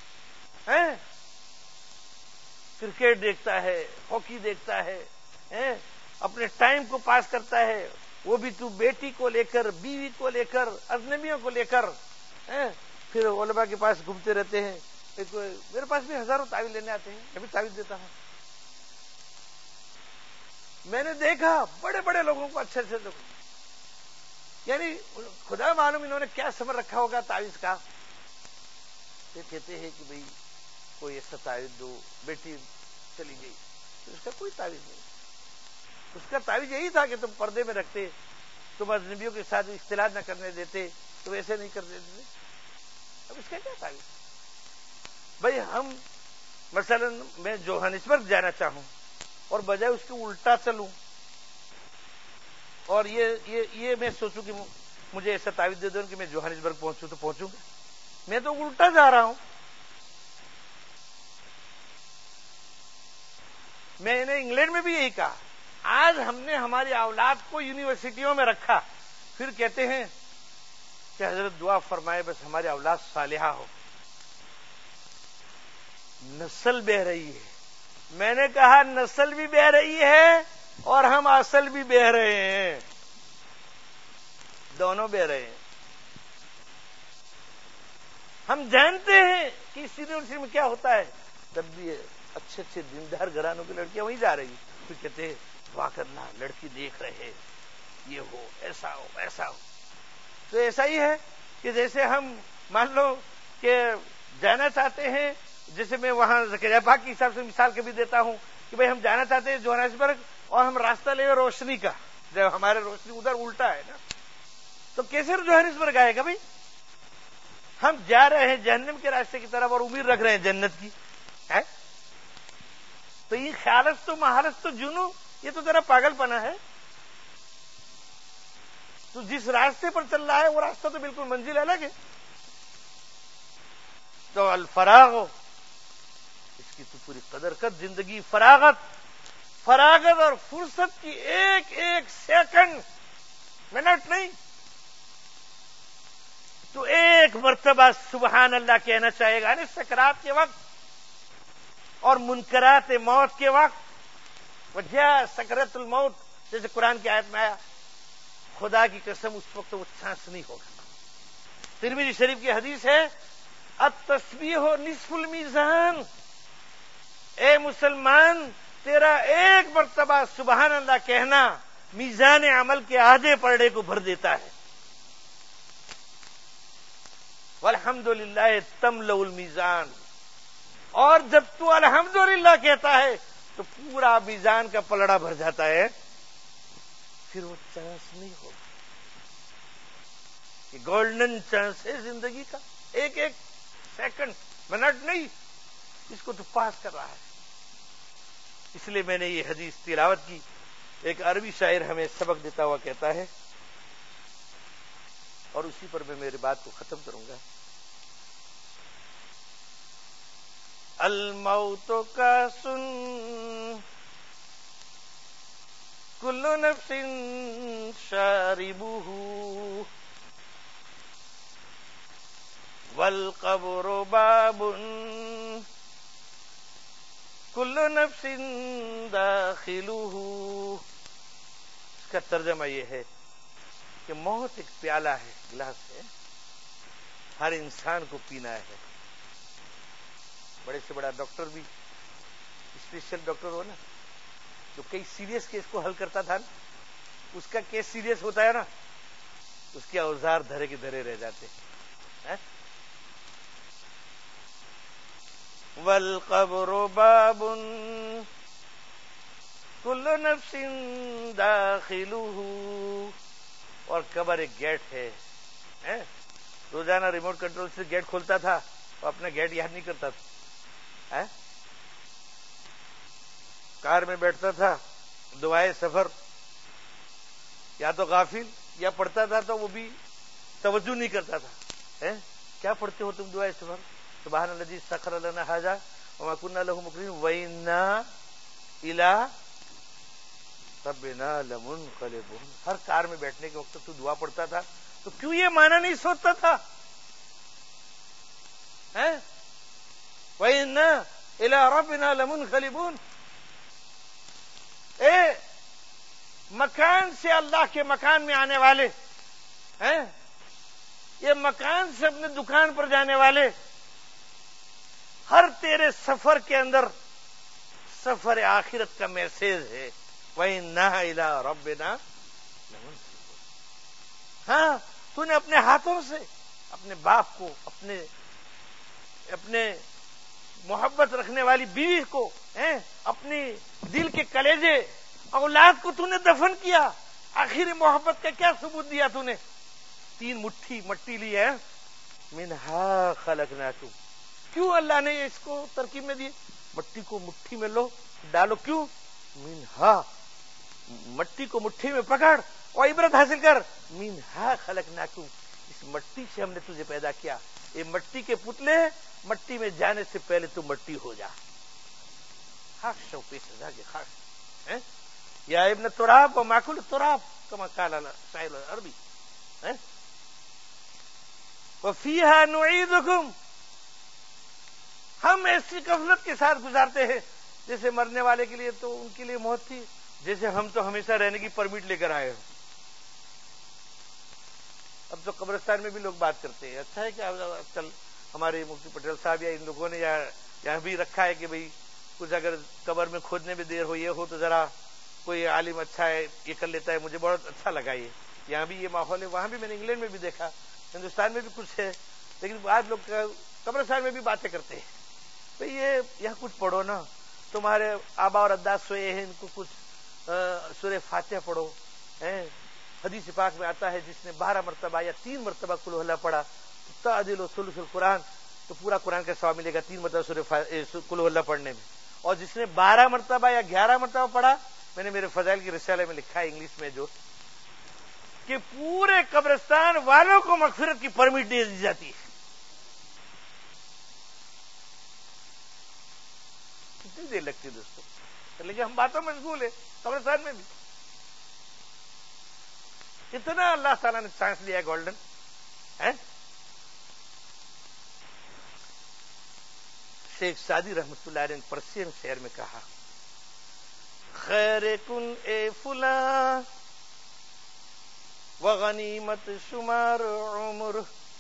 کرکٹ دیکھتا ہے، ہاکی دیکھتا ہے، اپنے ٹائم کو پاس کرتا ہے. وہ بھی تو بیٹی کو لے کر، بیوی کو لے کر، اجنبیوں کو لے کر پھر علماء کے پاس گھومتے رہتے ہیں. میرے پاس بھی ہزاروں تعویذ لینے آتے ہیں، میں بھی تعویذ دیتا ہوں. میں نے دیکھا بڑے بڑے لوگوں کو، اچھے اچھے لوگ، یعنی خدا معلوم انہوں نے کیا سمجھ رکھا ہوگا تعویذ کا. یہ کہتے ہیں کہ بھئی کوئی ایسا تعویذ دو، بیٹی چلی گئی، تو اس کا کوئی تعویذ نہیں. اس کا تعویذ یہی تھا کہ تم پردے میں رکھتے، تم اجنبیوں کے ساتھ اختلاط نہ کرنے دیتے، تم ایسے نہیں کرتے دیتے. اب اس کا کیا تعویذ؟ بھائی ہم مثلا میں جوہانسبرگ جانا چاہوں اور بجائے اس کے الٹا چلوں، اور یہ میں سوچوں کہ مجھے ایسا تعویذ دے دو کہ میں جوہانسبرگ پہنچوں، تو پہنچوں گا؟ میں تو الٹا جا رہا ہوں. میں نے انگلینڈ میں بھی یہی کہا. آج ہم نے ہماری اولاد کو یونیورسٹیوں میں رکھا، پھر کہتے ہیں کہ حضرت دعا فرمائے بس ہماری اولاد صالحہ ہو. نسل بہ رہی ہے. میں نے کہا نسل بھی بہ رہی ہے اور ہم اصل بھی بہ رہے ہیں، دونوں بہ رہے ہیں. ہم جانتے ہیں کہ اس یونیورسٹی میں کیا ہوتا ہے، تب بھی اچھے اچھے دیندار گھرانوں کی لڑکیاں وہیں جا رہی، پھر کہتے ہیں دعا کرنا، لڑکی دیکھ رہے، یہ ہو، ایسا ہو، ایسا ہو. تو ایسا ہی ہے کہ جیسے ہم مان لو کہ جانا چاہتے ہیں، جیسے میں وہاں زکریا پاک کے حساب سے مثال کبھی دیتا ہوں کہ بھئی ہم جانا چاہتے ہیں جوہانسبرگ، اور ہم راستہ لے روشنی کا، جب ہمارے روشنی ادھر الٹا ہے نا، تو کیسے جوہانسبرگ آئے گا بھائی؟ ہم جا رہے ہیں جہنم کے راستے کی طرف اور امید رکھ رہے ہیں جنت کی. تو یہ خیالت تو مہارت تو جنو، یہ تو ذرا پاگل پنا ہے. تو جس راستے پر چل رہا ہے وہ راستہ تو بالکل منزل الگ ہے. تو الفراغ، اس کی تو پوری قدر کر. زندگی فراغت اور فرصت کی ایک ایک سیکنڈ، منٹ نہیں، تو ایک مرتبہ سبحان اللہ کہنا چاہے گا. یعنی سکرات کے وقت اور منکرات موت کے وقت، وجہ سکرت الموت، جیسے قرآن کی آیت میں آیا، خدا کی قسم اس وقت وہ سانس نہیں ہوگا. ترمذی شریف کی حدیث ہے التسبیح نصف المیزان. اے مسلمان، تیرا ایک مرتبہ سبحان اللہ کہنا میزان عمل کے آدھے پلڑے کو بھر دیتا ہے. والحمدللہ تملأ المیزان. اور جب تو الحمدللہ کہتا ہے تو پورا میزان کا پلڑا بھر جاتا ہے. پھر وہ چانس نہیں ہوگا. یہ گولڈن چانس ہے زندگی کا، ایک ایک سیکنڈ، منٹ نہیں، اس کو تو پاس کر رہا ہے. اس لیے میں نے یہ حدیث تلاوت کی. ایک عربی شاعر ہمیں سبق دیتا ہوا کہتا ہے، اور اسی پر میں میری بات کو ختم کروں گا. الموت کا سن کل نفس شاربہ والقبر باب کل نفس داخلہ. اس کا ترجمہ یہ ہے کہ موت ایک پیالہ ہے، گلاس ہے، ہر انسان کو پینا ہے. بڑے سے بڑا ڈاکٹر بھی، اسپیشل ڈاکٹر ہو نا، جو کئی سیریس کیس کو حل کرتا تھا نا، اس کا کیس سیریس ہوتا ہے نا، اس کے اوزار دھرے کے دھرے رہ جاتے ہیں. والقبر باب کل نفس داخلہ. اور قبر ایک گیٹ ہے. روزانہ ریموٹ کنٹرول سے گیٹ کھولتا تھا، وہ اپنا گیٹ یاد نہیں کرتا تھا. کار میں بیٹھتا تھا، دعائے سفر یا تو غافل یا پڑھتا تھا تو وہ بھی توجہ نہیں کرتا تھا. کیا پڑھتے ہو تم دعائے سفر؟ سبحان الذی سخر لنا ھذا وما كنا له مقرنین وإنا إلی ربنا لمنقلبون. ہر کار میں بیٹھنے کے وقت تو دعا پڑھتا تھا، تو کیوں یہ معنی نہیں سوچتا تھا؟ وَإِنَّا إِلَىٰ رَبِّنَا لَمُنْقَلِبُونَ. مکان سے اللہ کے مکان میں آنے والے، یہ مکان سے اپنے دکان پر جانے والے، ہر تیرے سفر کے اندر سفر آخرت کا میسج ہے. وَإِنَّا إِلَىٰ رَبِّنَا لَمُنْقَلِبُونَ. ہاں، تو نے اپنے ہاتھوں سے اپنے باپ کو، اپنے محبت رکھنے والی بیوی کو، اپنی دل کے کلیجے اولاد کو تو نے دفن کیا. آخری محبت کا کیا ثبوت دیا تو نے؟ 3 مٹھی مٹی لی ہے. منہا خلقناکم. کیوں اللہ نے اس کو ترکیب میں دی؟ مٹی کو مٹھی میں لو، ڈالو. کیوں؟ منہا، مٹی کو مٹھی میں پکڑ اور عبرت حاصل کر. منہا خلقناکم. اس مٹی سے ہم نے تجھے پیدا کیا. یہ مٹی کے پتلے، مٹی میں جانے سے پہلے تو مٹی ہو جا. خاک شو پیش سزا کے خاک. یا ابن تراب و ماکل تراب کما قال شاعر عربی. وفیہا نعیدکم. ہم ایسی غفلت کے ساتھ گزارتے ہیں جیسے مرنے والے کے لیے تو ان کے لیے موت تھی، جیسے ہم تو ہمیشہ رہنے کی پرمٹ لے کر آئے ہیں. اب تو قبرستان میں بھی لوگ بات کرتے ہیں. اچھا ہے کہ آج کل ہمارے مفتی پٹیل صاحب یا ان لوگوں نے یہاں بھی رکھا ہے کہ بھئی کچھ اگر قبر میں کھودنے میں دیر ہو، یہ ہو تو ذرا کوئی عالم اچھا ہے یہ کر لیتا ہے. مجھے بہت اچھا لگا. یہاں بھی یہ ماحول ہے. وہاں بھی میں نے انگلینڈ میں بھی دیکھا، ہندوستان میں بھی کچھ ہے. لیکن آج لوگ قبرستان میں بھی باتیں کرتے ہیں. تو یہ یہاں کچھ پڑھو نا، تمہارے آبا اور اجداد سوئے ہیں، ان کو کچھ سورہ فاتحہ پڑھو. حدیث پاک میں آتا ہے جس نے 12 مرتبہ یا 3 مرتبہ قل اللہ پڑھا تعدل و ثلث القرآن، تو پورا قرآن کا ثواب ملے گا 3 مرتبہ سورہ قل اللہ پڑھنے میں. اور جس نے 12 مرتبہ یا 11 مرتبہ پڑھا، میں نے میرے فضائل کی رسالے میں لکھا ہے انگلش میں، جو کہ پورے قبرستان والوں کو مغفرت کی پرمٹ دے دی جاتی ہے. کتنی دیر لگتی ہے دوستوں؟ لیکن ہم باتوں میں مشغول ہیں. قبرستان میں بھی اتنا اللہ تعالیٰ نے چانس لیا ہے گولڈن. شیخ سعدی رحمت اللہ علیہ نے پرسین شعر میں کہا، خیر کن اے فلاں و غنیمت شمار عمر،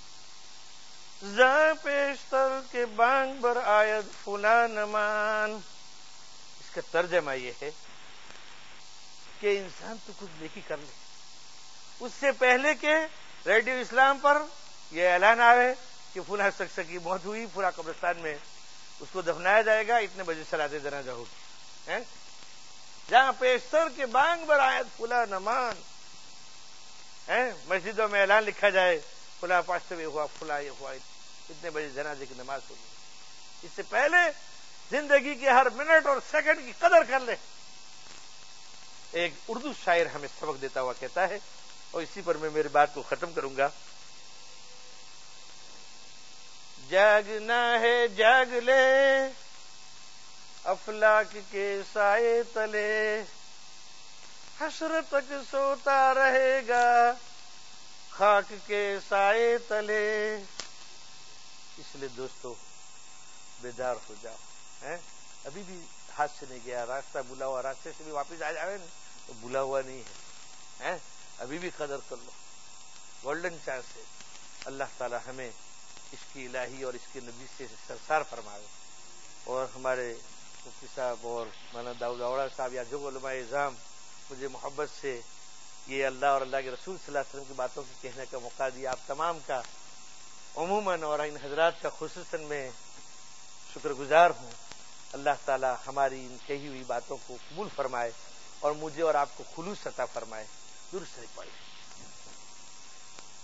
زاں پیشتر کے بانگ بر آید فلاں نمان. اس کا ترجمہ یہ ہے کہ انسان تو کچھ نیکی کر لے، اس سے پہلے کہ ریڈیو اسلام پر یہ اعلان آئے کہ فلاں شخص کی موت ہوئی، پورا قبرستان میں اس کو دفنایا جائے گا، اتنے بجے صلاۃ جنازہ ہوگی. جہاں پیشتر کے بانگ بر آیت فلاں نمان، مسجدوں میں اعلان لکھا جائے فلاں پاشتہ بھی ہوا، فلاں یہ ہوا، اتنے بجے جنازے کی نماز ہوگی. اس سے پہلے زندگی کے ہر منٹ اور سیکنڈ کی قدر کر لے. ایک اردو شاعر ہمیں سبق دیتا ہوا کہتا ہے، اور اسی پر میں میری بات کو ختم کروں گا. جاگنا ہے جاگ لے افلاک کے سائے تلے، حشر تک سوتا رہے گا خاک کے سائے تلے. اس لیے دوستو بیدار ہو جاؤ. ابھی بھی ہاتھ سے نہیں گیا، راستہ بھولا ہوا، راستے سے بھی واپس آ جاوے نا تو بھولا ہوا نہیں ہے. ابھی بھی قدر کر لو، گولڈن چانس ہے. اللہ تعالی ہمیں اس کی الہی اور اس کے نبی سے سرسار فرمائے، اور ہمارے مفتی صاحب اور مولانا داؤد اوڑا صاحب یا جو علماء اعظام مجھے محبت سے یہ اللہ اور اللہ کے رسول صلی اللہ علیہ وسلم کی باتوں کو کہنے کا موقع دیا، آپ تمام کا عموماً اور ان حضرات کا خصوصاً میں شکر گزار ہوں. اللہ تعالی ہماری ان کہی ہوئی باتوں کو قبول فرمائے اور مجھے اور آپ کو خلوص عطا فرمائے. درود شریف پڑھیں.